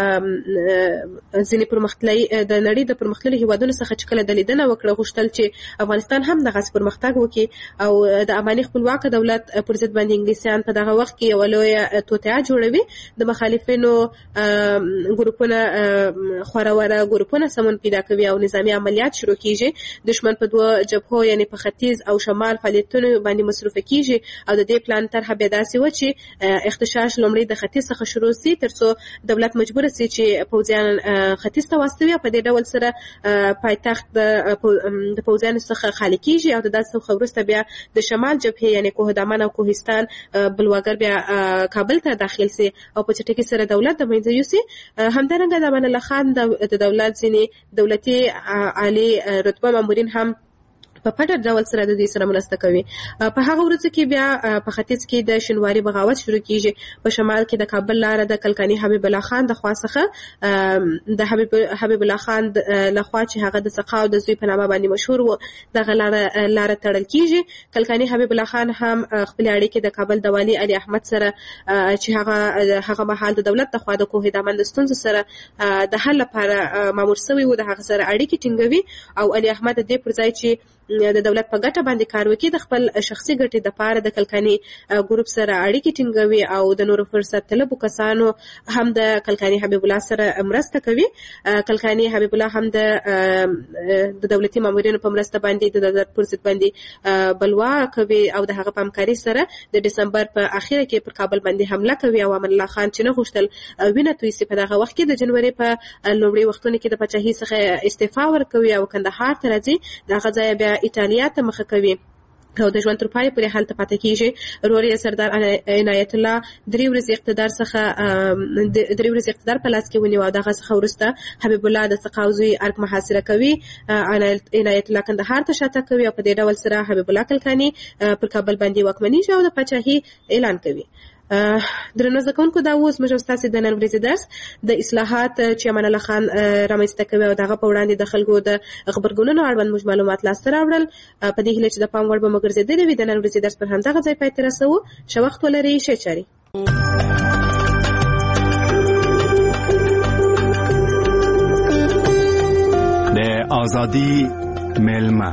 ځینې پرمختللي د نړۍ د پرمختللي هیوادونو څخه چې کله د لیدنه وکړه غوښتل چې افغانستان هم دغسې پرمختګ وکړي او د افغاني خپلواکه دولت پر ضد باندې انګلیسیان په دغه وخت کې یوه لویه توطیه جوړوي. د مخالفینو ګروپونه خوروره ګروپونه سمون پیدا کوي او نظامي عملیات شروع کیږي. دشمن په دوه جبهو یعنی په ختیځ او شمال فعالیتونو باندې مصروفه کیږي او د دې پلان طرحه بیا داسې و چې اختشاش لومړی د ختیځ څخه شروع سي ترڅو دولت مجبور سي چې پوځیان ختیځ ته واستوي. په دې ډول سره پایتخت د پوځیانو څخه خالي کیږي او د داسې څخه وروسته بیا د شمال جبهې یعنی کوه دامن او کوهستان بلواګر بیا کابل ته داخل سي او په چټکۍ سره دولت د منځه یوسي. همدارنګه د امان الله خان د دولت ځینې دولتي عالي رتبه مامورین هم په پټه ډول سره د دې سره مرسته کوي. په هغه ورځ کې بیا په ختیځ کې د شینواري بغاوت شروع کیږي. په شمال کې د کابل لاره د کلکاني حبیب الله خان د خوا څخه د حبیب حبیب الله خان لخوا چې هغه د سقا او د زوی په نامه باندې مشهور و دغه لاره لاره تړل کیږي. کلکاني حبیب الله خان هم خپل اړیکې د کابل د والي علي احمد سره چې هغه هغه مهال د دولت د خوا د کوه دامن د ستونزو سره د حل لپاره مامور شوی و د هغه سره اړیکې ټینګوي او علي احمد د دې پر ځای چې د دولت په ګټه باندې کار وکړي د خپل شخصي ګټې د پاره د کلکاني ګروپ سره اړیکې ټینګوي او د نورو فرصت طلبو کسانو هم د کلکاني حبیب الله سره مرسته کوي. کلکاني حبیب الله هم د د دولتي مامورینو په مرسته باندې د دولت پر ضد باندې بلوا کوي او د هغه په همکاري سره د دسمبر په اخیره کې پر کابل باندې حمله کوي او امان الله خان چې نه غوښتل وینه توی سي په دغه وخت کې د جنوري په لومړي وختونو کې د پاچاهۍ څخه استعفا ورکوي او کندهار ته راځي. دغه ځای بیا ایټالیا ته مخه کوي او د ژوند تر پایه پورې هلته پاتې کیږي. ورور یې سردار عنایت الله درې ورځې اقتدار څخه درې ورځې اقتدار په لاس کې ونیو او دغه څخه وروسته حبیب الله د سقاوزوی ارګ محاصره کوي. عنایت الله کندهار ته شاته کوي او په دې ډول سره حبیب الله کلکاني پر کابل باندې واکمنیږي او د پاچاهۍ اعلان کوي. درنو زده کوونکو دا اوس موږ ستاسو د نن ورځې درس د اصلاحات چې امان الله خان رامنځته کوي او دغه په وړاندې د خلکو د خبرګونونو اړوند موږ معلومات لاسته راوړل. په دې هیله چې د پام وړ به مو ګرځېدلي وي. د نن ورځې درس پر همدغه ځای پای ته رسوو. ښه وخت ولرئ. ښه چارې. د ازادي ملما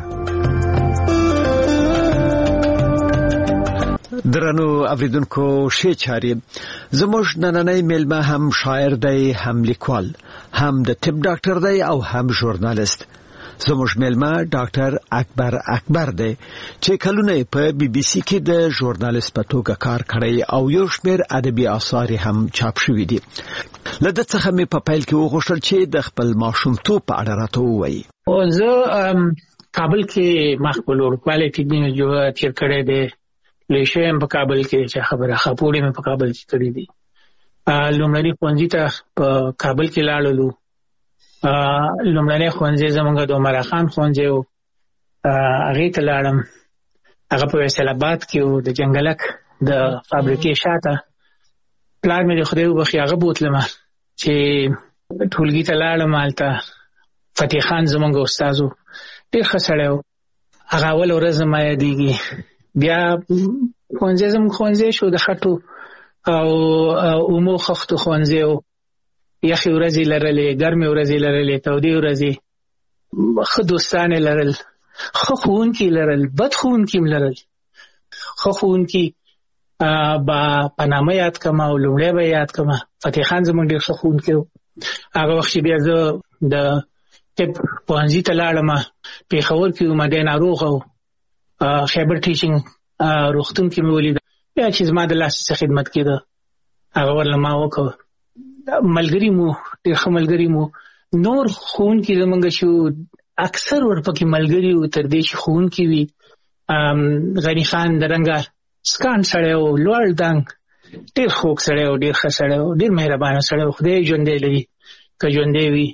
درنو اوریدونکو ښه چاري. زموږ نننۍ میلمه هم شاعر دی، هم لیکوال، هم د طب ډاکټر دی او هم ژورنالیست. زموږ میلمه ډاکټر اکبر اکبر دی چې کلونه په بي بي سي کې د ژورنالیست په توګه کار کړی او یو شمېر ادبي اثار هم چاپ شوي دي. له دې څخه مې په پیل کې وغوښتل چې د خپل ماشومتوب په اړه راته ووایي. زه کابل کې مخبل ورکواله کې جو تیر کړی دی. لیشم په کابل کې چې خبره خپوړې مې په کابل کې کړې دي. لومړني ښوونځي ته په کابل کې لاړلو. لومړنی ښوونځی زمونږ د عمر خان ښوونځی و، هغې ته لاړم. هغه په فیصل آباد کې و، د جنګلک د فابریکې شاته. پلار مې د خدای وبخښي هغه بوتلمه چې ټولګي ته لاړم. هلته فتح خان زمونږ استاد و، ډېر ښه سړی و. هغه اول ورځ زما یادېږي. بیا ښوونځی زموږ ښوونځی شو د خټو او اومو خښتو ښوونځی و. یخې ورځې لرلې، ګرمې ورځې لرلې، تودې ورځې. ښه دوستان یې لرل، ښه ښوونکي لرل، بد ښوونکي هم لرل. ښه ښوونکي به په نامه یاد کړم او لومړی به یاد کړم. فتح خان زموږ ډېر ښه ښوونکی و. هغه وخت چې بیا زه د طب پوهنځي ته لاړم، پېښور کې وم، دی ناروغه و. خیبر ټیچینګ روغتون کې مې ولید بیا چې زما د لاس څخه خدمت کېده. هغه ورله ما وکړ. ملګري مو ډېر ښه ملګري مو. نور ښوونکي زموږ شو اکثر ورپکې ملګري وو تر دې چې ښوونکي وي. غني خان د رنګه سکان سړی و، لوړ دنګ، ډېر خوږ سړی و، ډېر ښه سړی و، ډېر مهربانه سړی و. خدای ژوندی لري که ژوندی وي.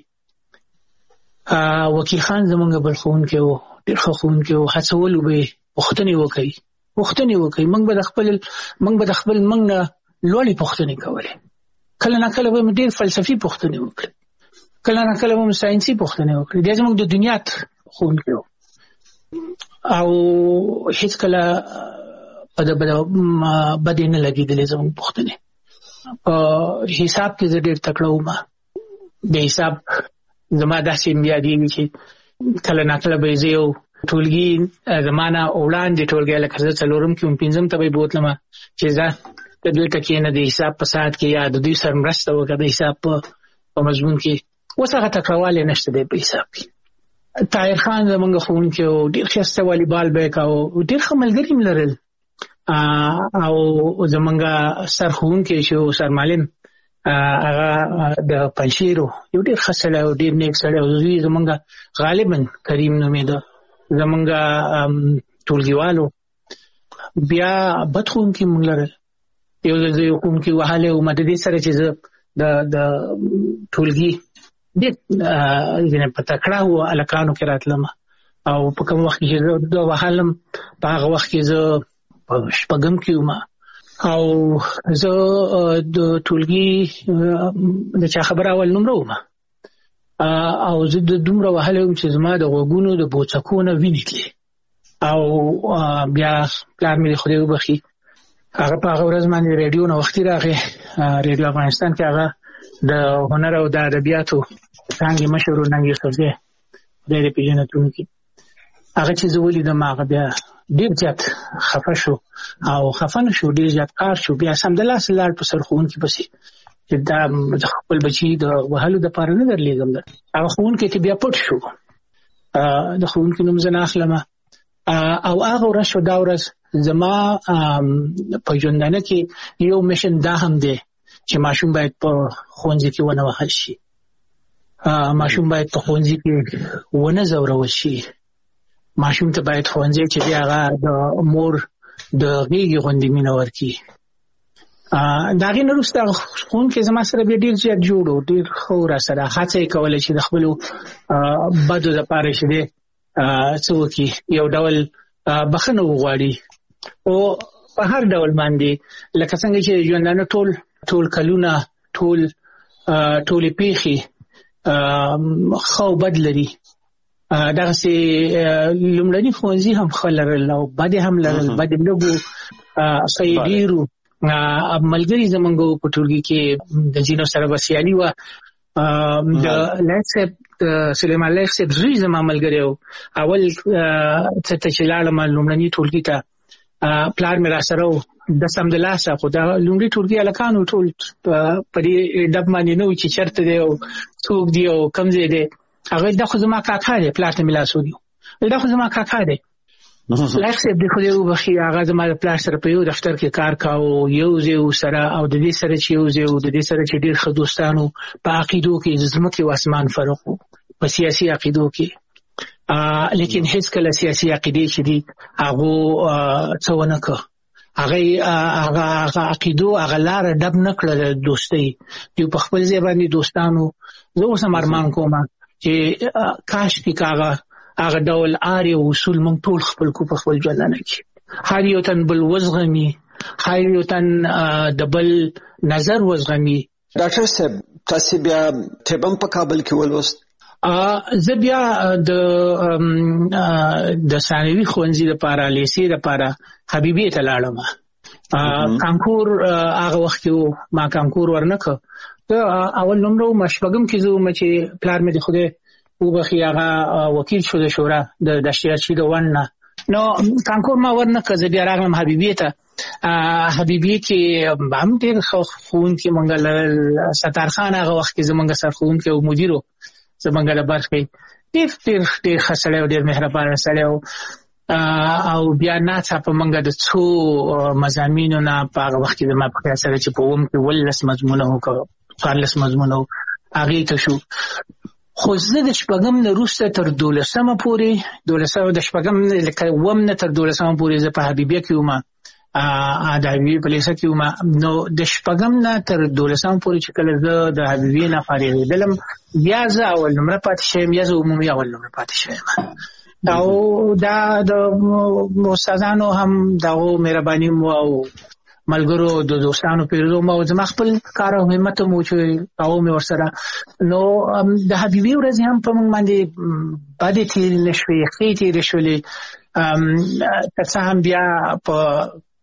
وکیل خان زموږ بل ښوونکی و، ډېر ښه ښوونکی و. هڅولو به یې پوښتنې وکړي پوښتنې وکړي موږ به د خپل موږ به د خپل موږ نه لوړې پوښتنې کولې. کله نه کله به مې ډېر فلسفي پوښتنې وکړي، کله نه کله به مې ساینسي پوښتنې وکړي. دی زموږ د دنیات ښوونکی و او هېڅکله د بدې نه لګېدلې زموږ پوښتنې. په حساب کې زه ډېر تکړه وم. د حساب زما داسې یادېږي چې کله ناکله به زه یو ټولګي زما نه وړاندې ټولګی لکه زه څلورم کې وم پنځم ته به یې بوتلم چې ځه د دوی ټکي نه د حساب په ساعت کې یا د دوی سره مرسته وکړه د حساب په مضمون کې. اوس هغه تکړهوالی نشته دی په حساب کې. طاهر خان زموږ ښوونکی و، ډېر ښایسته والیبال به یې کاوه، ډېر ښه ملګري م لرل. او زموږ سر ښوونکی چې و سر معلم هغه د پنجشیر و، یو ډېر ښه سړی و، ډېر نیک سړی و. زوی زموږ غالبا کریم نومېده، زموږ ټولګیوالو. بیا بد ښوونکي موږ لرل. یو ځل زه یو ښوونکي وهلی وم د دې سره چې زه د ټولګي ډېر په تکړه و هلکانو کې راتلم، او په کوم وخت کې چې زه د وهلم په هغه وخت کې زه په شپږم کې وم، او زه د ټولګي د چا خبره اول نمره وم، او زه د دومره وهلی وم چې زما د غوږونو د بوڅکو نه وینې تلې. او بیا پلار مې د خدای وبخښي هغه په هغه ورځ باندې ریډیو نه وختي راغی، ریډیو افغانستان کې هغه د هنر او د ادبیاتو څانګې مشر و ننګ یوسفزی، خدای دې پېژنتونکي. هغه چې زه ولیدم هغه بیا ډېر زیات خفه شو، او خفه نه شو، ډېر زیات قهر شو. بیا سمدلاسه لاړ په سر ښوونکي پسې چې دا خپل بچي د وهلو دپاره نه درلېږم. هغه ښوونکی چې بیا پټ شو، د ښوونکي نوم زه نه اخلم. او هغه ورځ شو دا ورځ زما په ژوندانه کې یو مشن دا هم دی چې ماشوم باید په ښوونځي کې ونه وهل شي، ماشوم باید په ښوونځي کې ونه ځورول شي، ماشوم ته باید ښوونځي چې دی هغه د مور د غېږې غوندې مینه ورکړي. د هغې نه وروسته ښوونکی زما سره بیا ډېر زیات جوړ و، ډېر ښه و راسره. هڅه یې کوله چې د خپلو بدو دپاره چې دی څه وکړي، یو ډول بخښنه وغواړي. او په هر ډول باندې لکه څنګه چې ژوندانه ټول ټول کلونه ټول ټولې پیښې ښه او بد لري، دغسې لومړني ښوونځي هم ښه لرل او بد هم لرل. بد یې لږ و، ښه یې ډېر و. ملګري زموږ په ټولګي کې د ځینو سره به سیالي وه. د لایق صاحب سلیمان لایق صاحب زوی زما ملګری و. اول څه ته چې لاړم لومړني ټولګي ته، پلار مې راسره و د سمدلاسه، خو دا لومړي ټولګي هلکانو ټول په دې ډب باندې نه و چې چېرته دی او څوک دی او کوم ځای دی. هغه دا خو زما کاکا دی، پلار ته مې لاس ونیو، دا خو زما کاکا دی. لایق صاحب دې خدای وبخښي هغه زما د پلار سره په یو دفتر کې کار کاوه، یو ځای و سره، او د دې سره چې یو ځای و د دې سره چې ډېر ښه دوستان و. په عقیدو کې د ځمکې و اسمان فرق و، په سیاسي عقیدو کې. لیکن هیڅ کله سیاسي عقیدې چې دي هغو څه ونه کړه، هغه هغه عقیدو هغه لاره ډب نه کړه د دوستۍ. دوی په خپل ځای باندې دوستانو. زه اوس هم ارمان کوم چې کاشکې که هغه هغه ډول آر یو اصول موږ ټول خپل کو په خپل ژوندانه کې، هر یو تن بل وزغمي، هر یو تن د بل نظر وزغمي. ډاکټر صاحب تاسو بیا طبم په کابل کې ولوست؟ زه بیا د د ثانوي ښوونځي دپاره لیسې دپاره حبیبیې ته لاړم. کانکور هغه وخت کې و، ما کانکور ورنه کړ. زه اول نمره وم، شپږم کې زه وم چې پلار مې د خدای وبخښي هغه وکیل شو د شورا د دشتیارچي د ون نه. نو کانکور ما ورنه کړ، زه بیا راغلم حبیبیې ته. حبیبیې کې هم ډېر ښه ښوونکي موږ لرل. ستار خان هغه وخت کې زموږ سرښوونکی او مدیر و زموږ د برخې. ډېر ډېر ډېر ښه سړی و، ډېر مهربانه سړی و. او بیا ناڅاپه موږ د څو مضامینو نه په هغه وخت کې زما په خیال سره چې په اووم کې اوولس مضمونه و که څوارلس مضمونه و، هغې ته شو. خو زه د شپږم نه وروسته تر دولسمه پورې دولسمه د شپږم لکه اووم نه تر دولسمه پورې زه په حبیبیه کې وم، د حبیبیې په لیسه کې وم. نو د شپږم نه تر دولسمه پورې چې کله زه د حبیبیې نه فارغېدلم، بیا زه اول نمره پاتې شویم، یا زه عمومي اول نمره پاتې شویم. او دا د استادانو هم دغو مهرباني مو او ملګرو د دوستانو پیرودو مو زما خپل کار او همت مو چې او مې ورسره. نو د حبیبي ورځې هم په موږ باندې بدې تېرې نه شوې، ښې تېرې شولې. که څه هم بیا په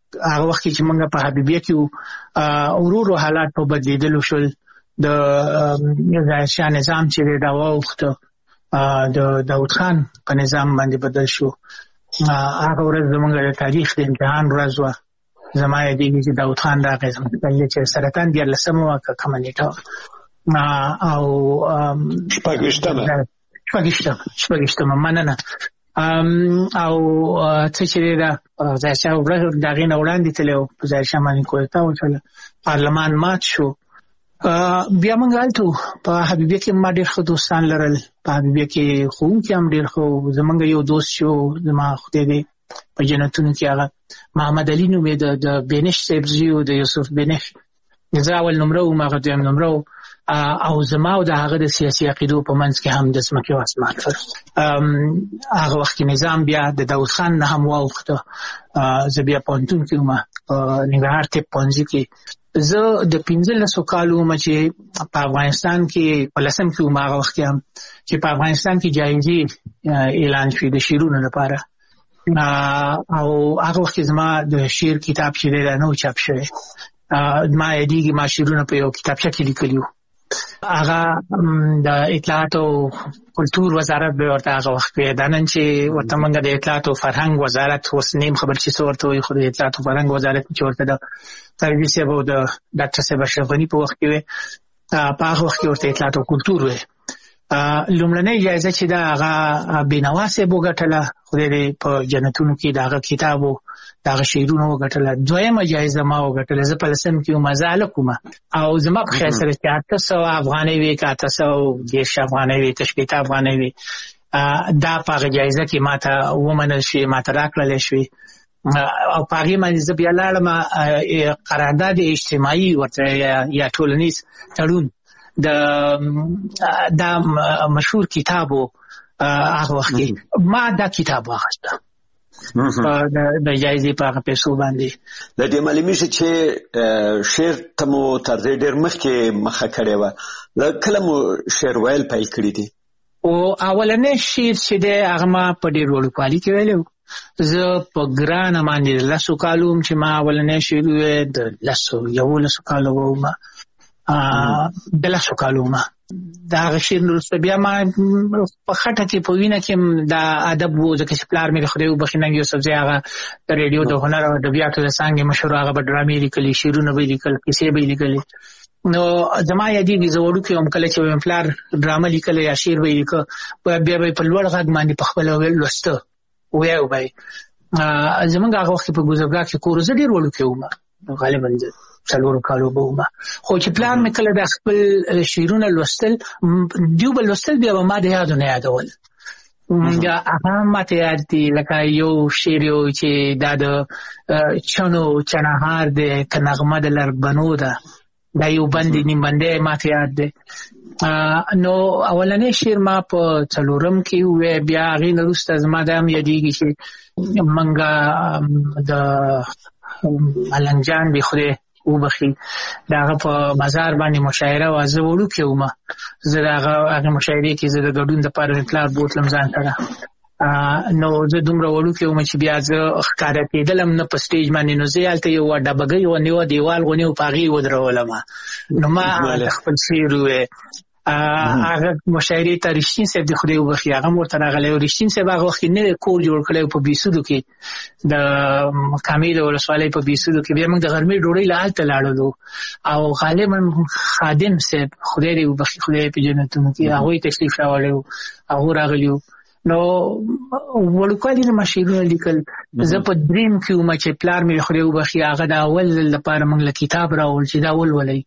هغه وخت چې موږ په حبیبیه کې ورورو حالات په بدلیدلو شول د ظاهر شاه نظام چې دا واوښته د داود خان په نظام باندې بدل شو. هغه ورځ زموږ د تاریخ د امتحان ورځ وه. زما یادېږي چې داود خان راغی چې سرطان دیارلسمه وه که کومه نیټه او شپږویشتمه شپږویشتمه مننه او څه چې دی دا ظاهرشاه ورځ د هغې نه وړاندې تللی و په ظاهرشاه باندې کودتا وشوله پارلمان مات شو. بیا موږ هلته په حبیبیه کې ما ډېر ښه دوستان لرل. په حبیبیه کې ښوونکي هم ډېر ښه. زموږ یو دوست چې و زما خدای دی په جنتونو کې هغه محمد علي نوم یې د بینش صاحب زوی و د یوسف بینش. زه اول نمره وم هغه دویم نمره و او زما او د هغه د سیاسي عقیدو په منځ کې هم د ځمکې او اسمان فرق. هغه وخت کې نظام بیا د داود خان نه هم واوښته. زه بیا پوهنتون کې وم په ننګرهار طب پوهنځي کې. زه د پنځلسو کالو وم چې په افغانستان کې په لسم کې وم هغه وخت کې هم چې په افغانستان کې جایزې اعلان شوې د شعرونو لپاره او هغه وخت کې زما د شعر کتاب چې دی دا نه و چاپ شوی. ما یادېږي ما شعرونه په یو کتابچه کې لیکلي وو. هغه د اطلاعات او کلتور وزارت به ورته هغه وخت وی. دا نن چې ورته موږ د اطلاعات او فرهنګ وزارت اوس نیم خبر چې څه ورته وایي خو د اطلاعات او فرهنګ وزارت چې ورته د طالبي صاحب او د ډاکټر صاحب اشرف غني په وخت کې وی په هغه وخت کې ورته اطلاعات او کلتور وی. لومړنۍ جایزه چې دا هغه بینوا صاحب وګټله خدای دې په جنتونو کې د هغه کتاب و د هغه شعرونه وګټله. دویمه جایزه ما وګټله. زه په لسم کې وم زه هلک وم او زما په خیال سره چې اته سوه افغانۍ وې که اته سوه دېرش افغانۍ وې ته شپېته افغانۍ وې دا په هغه جایزه کې ما ته ومنل شوې ما ته راکړلی شوې او په هغې باندې زه بیا لاړم قرارداد اجتماعي ورته یا ټولنیز تړون د دا مشهور کتاب و هغه وخت کې ما دا کتاب واخیسته د جایزې په هغه پیسو باندې. د دې معلومي شو چې شعر ته مو تر دې ډېر مخکې مخه کړې وه. کله مو شعر ویل پیل کړي دي؟ او اولنی شعر چې دی هغه ما په ډېر وړوکوالي کې ویلی و. زه په ګرانه باندې د لسو کالو وم چې ما اولنی شعر وویل. د لسو یولسو کالو وم د لسو کالو وم. د هغه شعر وروسته بیا ما په خټه کې په وینه کې دا ادب و ځکه چې پلار مې د خدای وبخښي ننګ یوسفزی هغه د ریډیو د هنر او ادبیاتو د څانګې مشر هغه به ډرامې لیکلي شعرونه به یې لیکل کیسې به یې لیکلې. نو زما یادېږي زه وړوکی وم کله چې ویم پلار ډرامه لیکله یا شعر به یې لیکه بیا به یې په لوړ غږ باندې په خپله لوسته ویایو به یې. زموږ هغه وخت په ګوزرګاه کې کور زه ډېر وړوکی وم غالبا څلورو کالو به وم خو چې پلار مې کله د خپل شعرونه لوستل دیو به لوستل بیا به ما د یادو نه یادول. هغه ماته یاد دي لکه یو شعر یو چې دا د چنو چنهار دی که نغمه د لربنو ده دا یو بندې نیم بندې ماته یاد دی. نو اولنی شعر ما په څلورم کې ووی. بیا هغې نه وروسته زما دا هم یادېږي چې موږ د ملنګ جان بې خدای وبخښي د هغه په مزار باندې مشاعره وه. زه وړوکی وم. زه د هغې مشاعرې کې زه د ګډون دپاره مې پلار بوتلم ځان سره. نو زه دومره وړوکی وم چې بیا زه ښکاره کېدلم نه په سټیج باندې. نو زه هلته یوه ډبګۍ غوندې وه دیوال غوندې و په هغې یې ودرولم. نو ما هغه خپل شعر ووی. هغه مشاعرې ته رښتین صاحب د خدای وبخښي هغه هم ورته راغلی و. رښتین صاحب هغه وخت کې نوی کور جوړ کړی و په بیسودو کې د کامې د ولسوالۍ په بیسودو کې. بیا موږ د غرمې ډوډۍ له هلته لاړلو او غالبا خادم صاحب خدای دې وبخښي خدای په جنتونو کې هغوی تشریف راوړی و هغو راغلي و. نو وړوکوالي نه ما شعرونه لیکل. زه په دریم کې وم چې پلار مې خدای وبخښي هغه د اول ځل لپاره موږ له کتاب راوړ چې دا ولولئ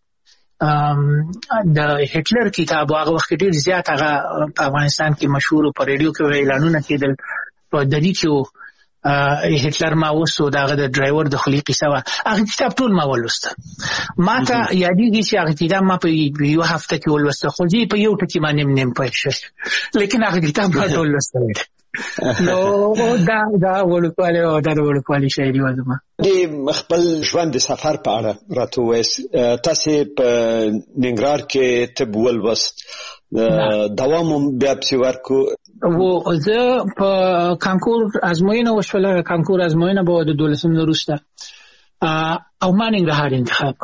د هټلر کتاب. هغه وخت ډېر زیات هغه په افغانستان کې مشهور په ریډیو کې اعلانونه کېدل په ددي کې و هټلر ما وسو د هغه د ډرایور د خولې قصه وه. هغه کتاب ټول ما ولوسته. ما ته یادېږي چې هغه کتاب ما په یوه هفته کې ولوسته خو زه په یو ټکي باندې نیم پوه شوم لیکن هغه کتاب ما ټول لوستلی دی. نو دا دا وړوکوالی او دا د وړوکوالي شاعري وه زما. د خپل ژوند د سفر په اړه راته ووایاست. تاسې په ننګرهار کې طب ولوست دوام هم بیا پسې ورکړو. زه په کانکور ازموینه وشوله. کانکور ازموینه به د دولسم نه وروسته او ما ننګرهار انتخاب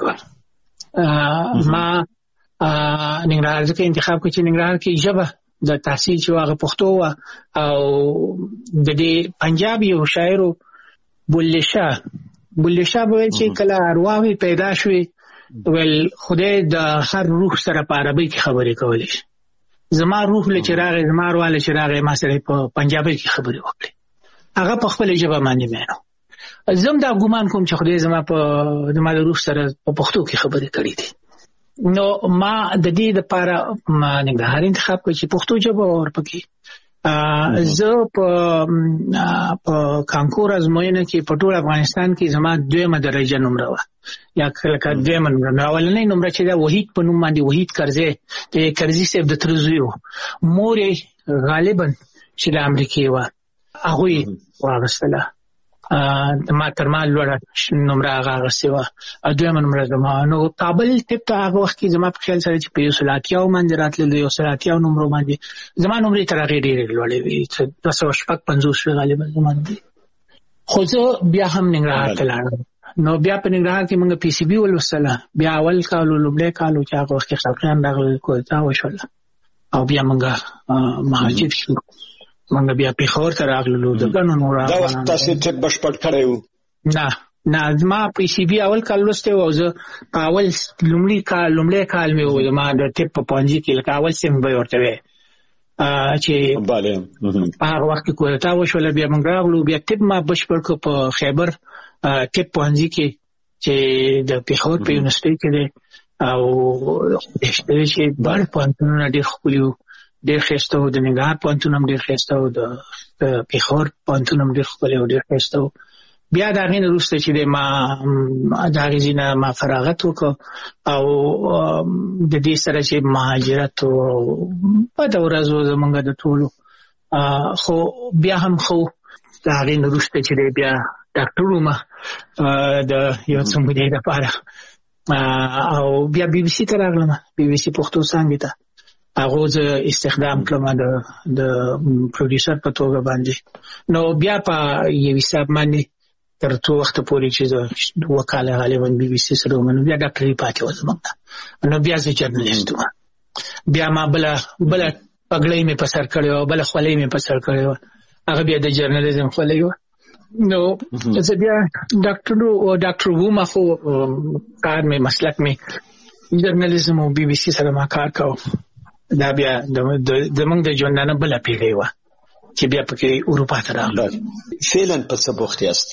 کړ. ما ننګرهار ځکه انتخاب کړ چې ننګرهار کې ژبه د تحصیل چې هغه پښتو و او د دې پنجاب یو شاعر بلې شاه بلې شاه به ویل چې کله ارواح پیدا شوې ول خدای د هر روح سره په عربي کې خبرې کولې شي. زما روح له چراغ زما ارواح له چراغ ما سره په پنجابي کې خبرې وکړي. هغه په خپل ژبه باندې مینو. زم دا ګومان کوم چې خدای زما په زما د روح سره په پښتو کې خبرې کړې دي. نو ما د دې لپاره ما ننګرهار انتخاب کړ چې پښتو ژبه ورپکې. زه په په کانکور ازموینه کې په ټول افغانستان کې زما دویمه درجه نمره و یا کله دویمه نمره. اولنۍ نمره چې دا وحید په نوم باندې وحید کرزی د کرزی صاحب د ترزویو مور غالبا چې د امریکای و هغه واغستله. ما تر ما لوړه نمره هغه غسې وه دویمه نمره زما. نو کابل طب ته هغه وخت کې زما په خیال سره چې په یو سل اتیاو باندې راتلل یو سل اتیاو نمرو باندې زما نمرې تر هغې ډېرې لوړې وې دوه سوه شپږ پنځوس وې غالبا زما نمرې. خو زه بیا هم ننګرهار ته لاړم. نو بیا په ننګرهار کې موږ پی سی بي ولوستله. بیا اول کال و لومړی کال و چې هغه وخت کې خلقیان راغلل کوزدا وشوله او بیا موږ مهاجر شو. موږ بیا پېښور ته راغللو د ګڼو نورو دا وخت تاسو طب بشپړ کړی و؟ نه نه زما پی سی بي اول کال لوستی و او زه په اول لومړي کال لومړی کال مې و زما د طب په پوهنځي کې لکه اول صنف به یې ورته وی چې په هغه وخت کې کوزدا وشوله. بیا موږ راغلو بیا طب ما بشپړ کړ په خیبر طب پوهنځي کې چې د پېښور په یونیورسټۍ کې دی او چې بل پوهنتونونه ډېر ښکلي وو ډېر ښایسته و. د ننګرهار پوهنتون هم ډېر ښایسته و. د پېښور پوهنتون هم ډېر ښکلی و ډېر ښایسته و. بیا د هغې نه وروسته چې دی ما د هغې ځای نه ما فراغت وکړ او د دې سره چې مهاجرت و بده ورځ و زموږ د ټولو. خو بیا هم خو د هغې نه وروسته چې دی بیا ډاکټر وم د یو څه مودې لپاره او بیا بي بي سي ته راغلم بي بي سي پښتو څانګې ته. هغه زه استخدام کړم د د پروډوسر په توګه باندې. نو بیا په یو حساب باندې تر څو وخت پورې چې زه وکاله غالبا بي بي سي سره ومنم بیا ډاکټري پاتې وه زموږ. نو بیا زه جرنالست وم. بیا ما بله بله پګړۍ مې په سر کړې وه بله خولۍ مې په سر کړې وه هغه بیا د جرنالیزم خولۍ وه. نو زه بیا ډاکټر ډاکټر وم خو کار مې مسلک مې جرنالیزم او بي بي سي سره ما کار کوم. دا بیا زموږ د ژوندانه بله پیړۍ وه چې بیا پکې اروپا ته راغلو. فعلا په څه بوخت یاست؟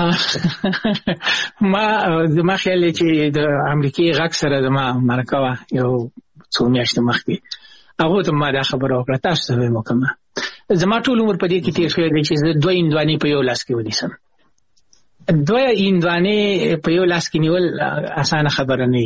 ما زما خیال دی چې د امریکې غږ سره زما مرکه وه یو څو میاشتې مخکې هغو ته ما دا خبره وکړه تاسو ته ویم وکړم. زما ټول عمر په دې کې تېر شوی دی چې زه دوه هندوانې په یو لاس کې ونیسم. دوه هندوانې په یو لاس کې نیول اسانه خبره نه وي.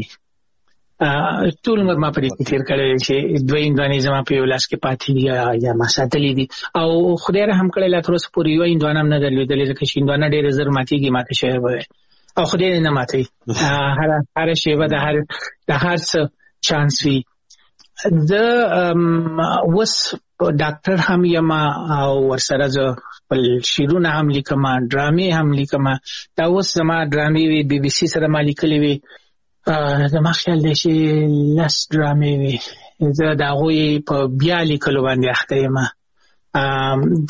ټول عمر ما په دې کې تېر کړی چې دوه هندوانې زما په یو لاس کې پاتې دي یا ما ساتلې دي او خدای رحم کړی لا تر اوسه پورې یوه هندوانه هم نه ده لوېدلې ځکه چې هندوانه ډېره زر ماتېږي ماته شوی به وی او خدای نه ماتوي. هره شیبه د هر د هر څه چانس وي. زه اوس ډاکټر هم یم او ورسره زه خپل شعرونه هم لیکم ډرامې هم لیکم. دا اوس زما ډرامې وي بي بي سي سره ما لیکلې وي زما خیال دی چې لس ډرامې وي. زه د هغوی په بیا لیکلو باندې اخته یم. د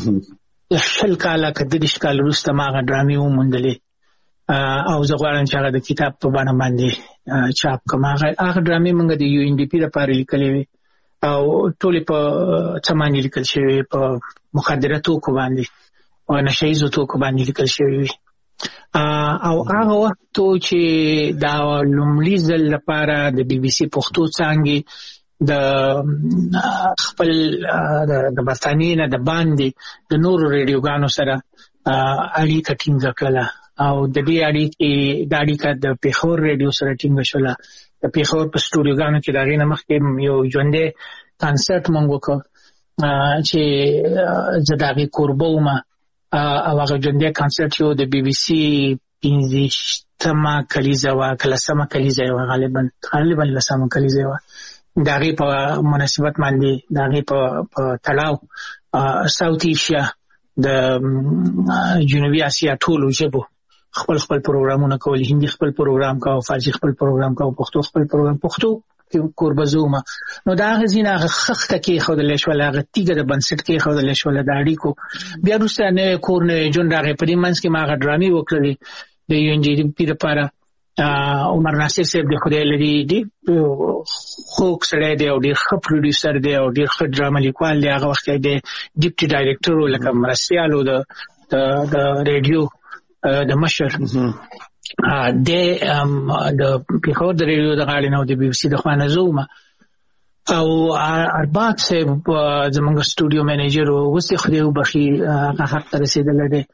شل کاله که دېرش کاله وروسته ما هغه ډرامې وموندلې او زه غواړم چې هغه د کتاب په بڼه باندې چاپ کړم. هغه ډرامې موږ د یو ان ډي پي لپاره لیکلې وي او ټولې په څه باندې لیکل شوې په مخدره توکو باندې او نشه ییزو توکو باندې لیکل شوې وي. او هغه وخت چې دا لومړي ځل لپاره د بي بي سي پښتو څانګې د خپل د برطانیې نه د باندې د نورو ریډیوګانو سره اړیکه ټینګه کړله او د دې اړیکې دا اړیکه د پېښور ریډیو سره ټینګه شوله. د پېښور په سټوډیوګانو کې د هغې نه مخکې یو ژوندی کنسرټ موږ وکړ چې زه د هغې کوربه وم او هغه ژوندی کنسرټ یو د بي بي سي پنځویشتمه کلیزه وه که لسمه کلیزه یې وه غالبا غالبا لسمه کلیزه یې وه. د هغې په مناسبت باندې د هغې په تړاو ساوت ایشیا د جنوبي اسیا ټولو ژبو خپل خپل پروګرامونه کول، هندي خپل پروګرام کاو، فارسی خپل پروګرام کاو، پښتو خپل پروګرام پښتو کوربزومه. نو دا غزینه خخته کې خو د لښول هغه تیګه د بنسټ کې خو د لښول د اړیکو بیا وروسته نه کور نه جون راغی په دې منځ کې ما غ ډرامي وکړلې د یو ان جی پی لپاره. عمر ناصر صاحب د خدای لري دی خوک سره دی او ډیر ښه پروډوسر دی او ډیر ښه ډراما لیکوال دی. هغه وخت کې د ډیپټي ډایریکټر لکه مرسیالو د د رادیو د مشر د د پیښور د ریډیو د غاړې نو د بي بي سي د خوانه زومه او ارباب صاحب زمونږ سټوډیو منیجر او وسته خو یو بخي هغه حق ته رسیدل دی.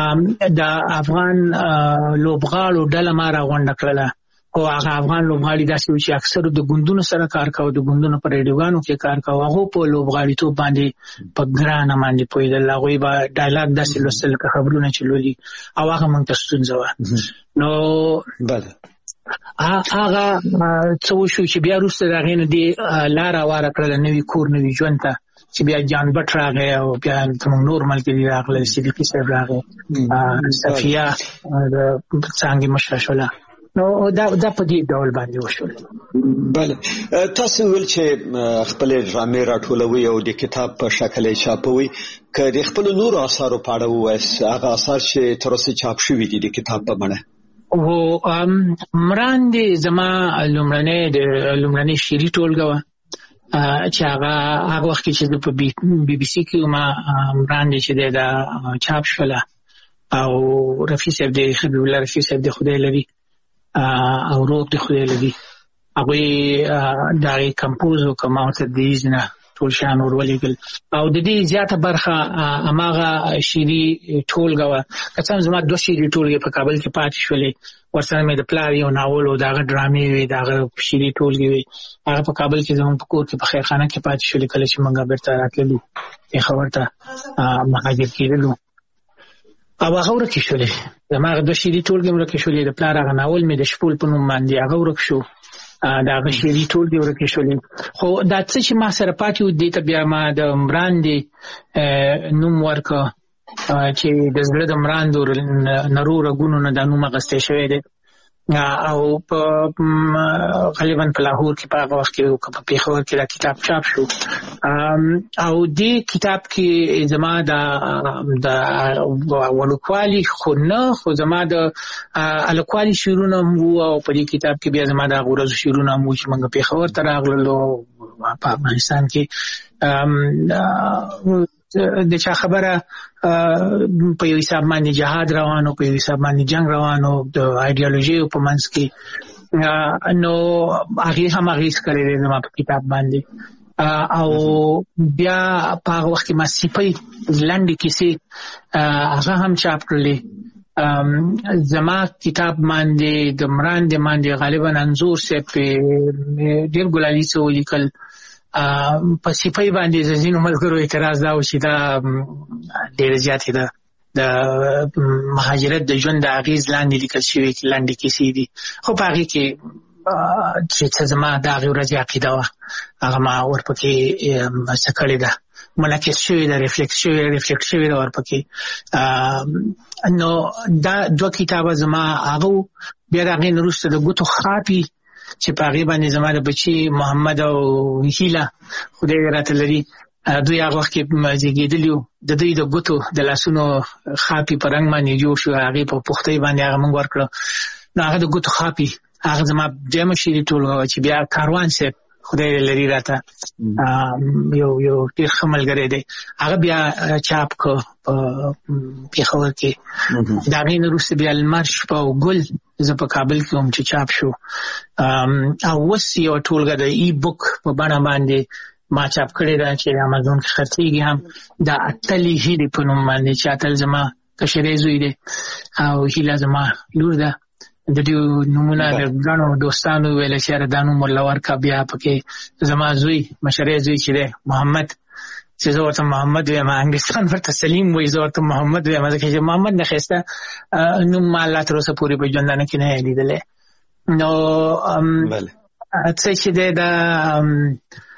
د افغان لوبغاړو ډله ما راغونډه کړله او هغه افغان لوبغاړي داسې و چې اکثر د ګوندونو سره کار کاوه، د ګوندونو په ریډیوګانو کې کار کاوه. هغه په لوبغاړیتوب باندې په ګرانه باندې پوهېدل، هغوی به ډایلاګ داسې لوستل که خبرونه چې لولي او هغه موږ ته ستونزه وه. نو بله هغه څه وشو چې بیا وروسته د هغې نه دې لاره واره کړله نوي کور نوي ژوند ته چې بیا جان بټ راغی او بیا زموږ نور ملګري راغلل، صدیقي صاحب راغی، صفیه د څانګې مشره شوله. نو دا دا په دې ډول باندې وشول. بله تاسو ویل چې خپل ډرامې راټولوي او د کتاب په شکل یې چاپوي، که د خپل نور آثارو په اړه ووایاست، هغه آثار چې تر اوسه چاپ شوي دي د کتاب په بڼه؟ هو مراندې زما لومړنۍ د لومړنۍ شعري ټولګه وه چې هغه هغه وخت کې چې په بي بي سي کې ما مراندې چې دی دا چاپ شوله او رفیع صاحب دی حبیب الله رفیع صاحب دی خدای لري او روب دی خدای لري هغوی د هغې کمپوز وکړه ما ورته د ایزنه ټول شیان ور ولیږل او د دې زیاته برخه هماغه شعري ټولګه وه. که څه هم زما دوه شعري ټولګې په کابل کې پاتې شولې، ورسره مې د پلار یو ناول و، د هغه ډرامې وې، د هغه شعري ټولګې وې، هغه په کابل کې زموږ په کور کې په خیرخانه کې پاتې شولې. کله چې موږ بېرته راتللو پېښور ته مهاجر کېدلو او هغه ورکې شولې، زما هغه دوه شعري ټولګې ورکې شولې. د پلار هغه ناول مې د شپول په نوم باندې هغه ورک شو، د هغه شعري ټولګې ورکې شولې. خو دا څه چې ما سره پاتې و دې ته بیا ما د مراندې نوم ورکړه چې د زړه د مراندو نرو رګونو نه دا نوم اخیستی شوی دی او په غالبا په لاهور کې په هغه وخت کې په پېښور کې دا کتاب چاپ شو او دې کتاب کې زما د ولکوالي خو نه خو زما د الکوالي شعرونه هم وو او په دې کتاب کې بیا زما د هغو ورځو شعرونه هم وو چې موږ پېښور ته راغللو په افغانستان کې د چا خبره په یو حساب باندې جهاد روانو، په یو حساب باندې جنگ روانو د ایډیالوژي په منځ کې، نو هغې هم اغېز کړی دی زما په کتاب باندې. او بیا په هغه وخت کې ما سیپۍ لنډې کیسې هغه هم چاپ کړلې. زما کتاب باندې د مراندې باندې غالبا انځور صاحب ډېر ګلالي څه ولیکل. په سیپۍ باندې د ځینو ملګرو اعتراض دا و چې دا ډېره زیاتې ده د مهاجرت د ژوند د اغېز لاندې لیکل شوي لنډې کیسې دي. خو په هغې کې چې څه زما د هغې ورځې عقیده وه هغه ما ورپکې څه کړې ده، منعکس شوې ده، ریفلیکټ شوې ریفلیکټ شوې ده ورپکې. نو دا دوه کتابه زما هغه بیا د هغې نه وروسته د ګوتو خاپي چې په هغې باندې زما د بچي محمد او هیله خدای راته لري دوی هغه وخت کې زیږېدلي وو، د دوی د ګوتو د لاسونو خاپي په رنګ باندې جوړ شو، هغې په پختۍ باندې هغه موږ ورکړه. نو هغه د ګوتو خاپي هغه زما دویمه شعري ټولګه وه چې بیا کاروان صاحب خدای لري راته یو یو ډېر ښه ملګری دی هغه بیا چاپ کړه په پېښور کې. د هغې نه وروسته بیا لمر شپه او ګل زه په کابل کې هم چې چاپ شو او اوس یوه ټولګه د ای بک په بڼه باندې ما چاپ کړې ده چې امازون کې خرڅېږي هم، د اتلې هیلې په نوم باندې چې اتل زما کشری زوی دی او هیله زما لور ده. د دې نومونه د ګڼو دوستانو ویل چې یاره دا نوم ورله ورکړه. بیا پکې زما زوی مشری زوی چې دی محمد چې زه ورته محمد ویم، انګلستان ورته سلیم وایي، زه ورته محمد ویم ځکه چې محمد نه ښایسته نوم ما الله تر اوسه پورې په ژوندانه کې نه یې لیدلی. نو څه چې دی دا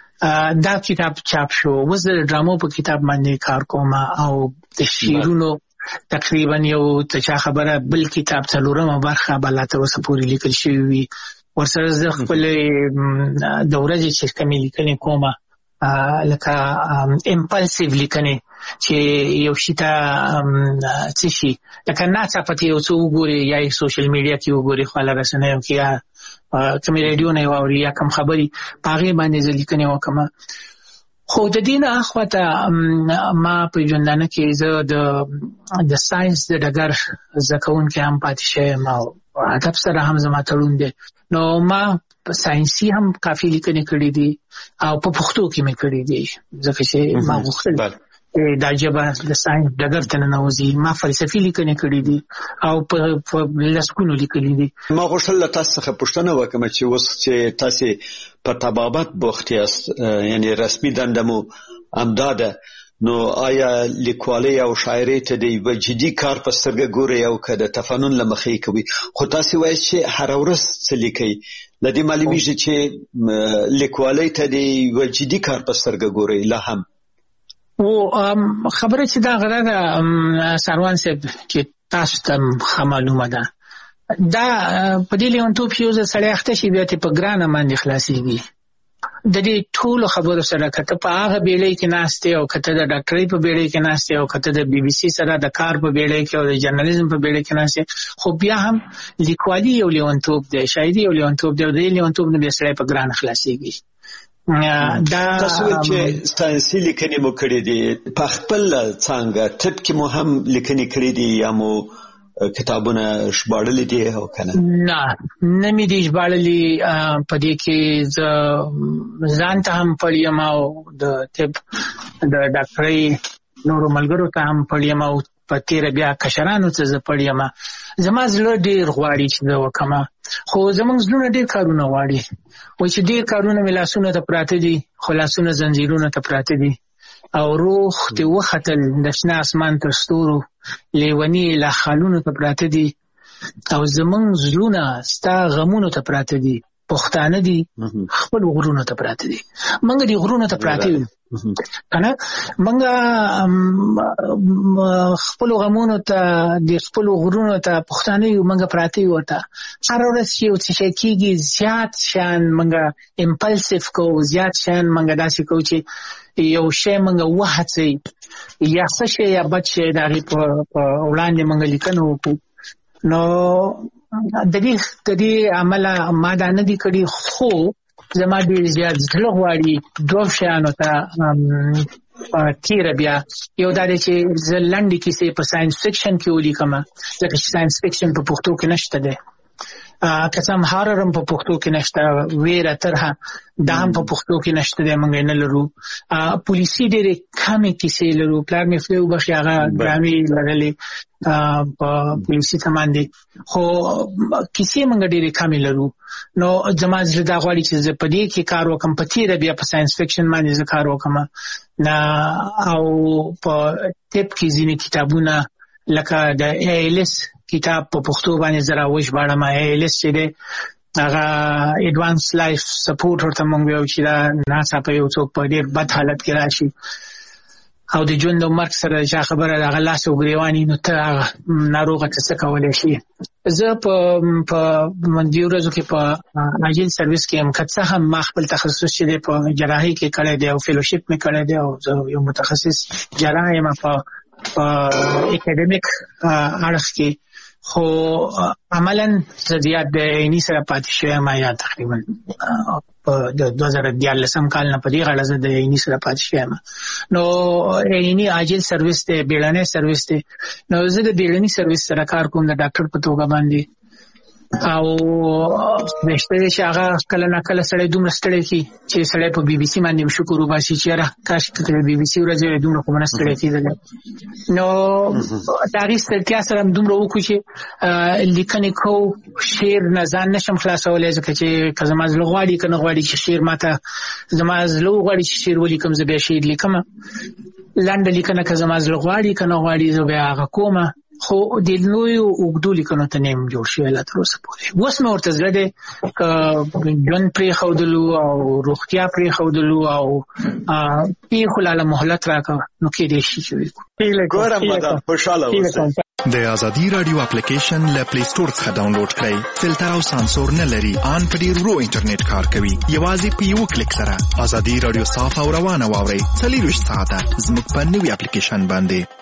دا کتاب چاپ شو. اوس د ډرامو په کتاب باندې کار کوم او د شعرونو تقریبا یو ته خبره بل کتاب څلورمه برخه بل تر اوسه پورې لیکل شوی وي ورسره زه خپل د ورځې چې کومې لیکنې کومه لکه امپلسیو لیکنې چې یو شي ته څه شي لکه ناڅاپه یو څه وګوري یا سوشل میډیا کې وګوري خپل رسنیو کې یا کومې ریډیو نه واوري یا کوم خبري پاغه باندې زه لیکنې وکم خو د دې نه اخواته ما په ژوندانه کې زه د د ساينس د ډګر زکون کې هم پاتې شوم او ادب سره هم زما تړون دی نو ما ساينسي هم کافي لیکنې کړې دي او په پښتو کې مې کړې دي ځکه چې ما غوښتل دا جبه د ساينس ډګر ته ننوځي ما فلسفي لیکنې کړې دي او په لسکونو لیکلې دي ما غوښتل تاسو څخه پوښتنه وکړم چې اوس چې تاسو په طبابت بوخت یاست یعنی رسمي دندمو امداده نو آیا لیکوالي او شاعري ته د وجدي کار په سترګه ګوري او کده تفنن لمخې کوي خو تاسو وایي چې هر ورځ څه لیکي لدی معلومیږي چې لیکوالي ته د وجدي کار په سترګه ګوري لا هم او خبره چې دا غره سروان صاحب چې تاسو ته معلومه ده دا په دې لیونتوب یو ځل اخته شي بیا ته په ګرانه باندې خلاصيږي د دې ټول خبرو سره کته په هغه بیړۍ کې ناشته او کته د ډاکټرۍ په بیړۍ کې ناشته او کته د بي بي سي سره د کار په بیړۍ کې او د جرنالیزم په بیړۍ کې ناشته خو بیا هم لیکوالي یو لیونتوب دی شاعري یو لیونتوب دی د لیونتوب نه به سره په ګرانه خلاصيږي دا تاسو چې ساينسي لیکنې مو کړې دي په خپل څنګه ټپ کې مو هم لیکنې کړې دي یا مو کتابونه شباړلې دي او کنه نه نه مې دي شباړلې په دې کې ځان ته هم پړیم او د طب د ډاکټرۍ نورو ملګرو ته هم پړیم او په تیر بیا کشرانو ته پړیم زما زړه ډیر غواړي چې دا وکما خو زمونږ زړه ډیر کارونه غواړي و چې ډیر کارونه ملاسونه ته پراته دي خلاصونه زنجیرونه ته پراته دي او روح ته وختل د شنه اسمان تر ستورو لیونی لا خالونو ته پراته دي او زمونږ زړونه ستا غمونو ته پراته دي پښتانه دي خپل غرونو ته پراته دي منګ دي غرونو ته پراته دي کنه منګ خپل غمونو ته د خپل غرونو ته پښتانه یو منګ پراته ورته هر ورځ یو څه کېږي زیات شان منګ امپلسیو کو زیات شان منګ داسې کو چې یو شی منګ وهڅي یا څه شی یا بچ شي دا په وړاندې منګ لیکنو نو د دې د دې عمل ما دا نه دي کړی خو زما ډیر زیات زړه غواړي دوه شیانو ته تیر بیا یو دا چې زلندې کیسې په ساينس فکشن کې ولیکم ځکه چې ساينس فکشن په پښتو کې نشته ده قسم هاررم په پښتو کې نشته ویره ترها دا هم په پښتو کې نشته ده مونږ نه لرو پولیسي ډېرې کمې کیسې لرو پلار مې فلو بخي هغه ډرامې لرلې په پولیسي تماندې خو کیسې مونږ ډېرې کمې لرو نو زما زړه دا غواړي چې زه په دې کې کار وکم په تیر بیا په ساينس فکشن باندې زه کار وکم نه او په ټپ کې ځینې کتابونه لکه د ایلس کتاب په پښتو باندې زرا وښ باندې ما ایلس چې ده هغه ایڈوانس لایف سپورټ ورته مونږ یو چې دا ناسا په یو څوک په ډېر بد حالت کې راشي او د ژوند او مرګ سره چې خبره د غلاس او غریوانی نو ته ناروغه څه کولای شي زه په په مندیو ورځو کې په اجل سرویس کې هم کڅه هم ما خپل تخصص چې په جراحي کې کړی دی او فیلوشپ مې کړی دی او یو متخصص جراح یم په اکیډمیک اړخ کې خو عملاً زیات د عیني سره پاتې شوی ما یا تقریبا په دوه زره دیارلسم کال نه په دې غاړه زه د عیني سره پاتې شوم نو عیني عاجل سرویس ته بیړنۍ سرویس ته نو زه د بیړنۍ سرویس سره کار کوم د ډاکټر په توګه باندې او نشته چې هغه کله نه کله سړی دومره ستړی کی چې سړی په بي بي سي باندې شکر وباسي چې را کاش کله بي بي سي ورځې دومره کومه ستړی کیدل نو تاریخ ستړیا سره دومره وکړي چې لیکنې کو شعر نه ځان نشم خلاصولای ځکه چې کزما زلو غواړي کنه غواړي چې شعر ماته زما زلو غواړي چې شعر ولیکم زه به شعر لیکم لاندې لیکنه کزما زلو غواړي کنه غواړي زه به هغه کومه خو د نوې اوګدو لیکنو ته نیم جوړ شوی لا تر اوسه پورې. اوس مې ورته زړه دی ژوند پرې خودلو او روغتیا پرې خودلو او پی خلاله مهلت راکړه نو کې دې شي چې ګورم مدام خوشاله اوسئ. د ازادي رادیو اپلیکیشن له پلی سٹور څخه ډاونلوډ کړئ. فلټر او سانسور نه لري، ان په ډیر ورو انټرنیټ کار کوي. یوازې په یو کلیک سره ازادي رادیو صاف او روانه واورئ. څلور ساعته زموږ په نوې اپلیکیشن باندې.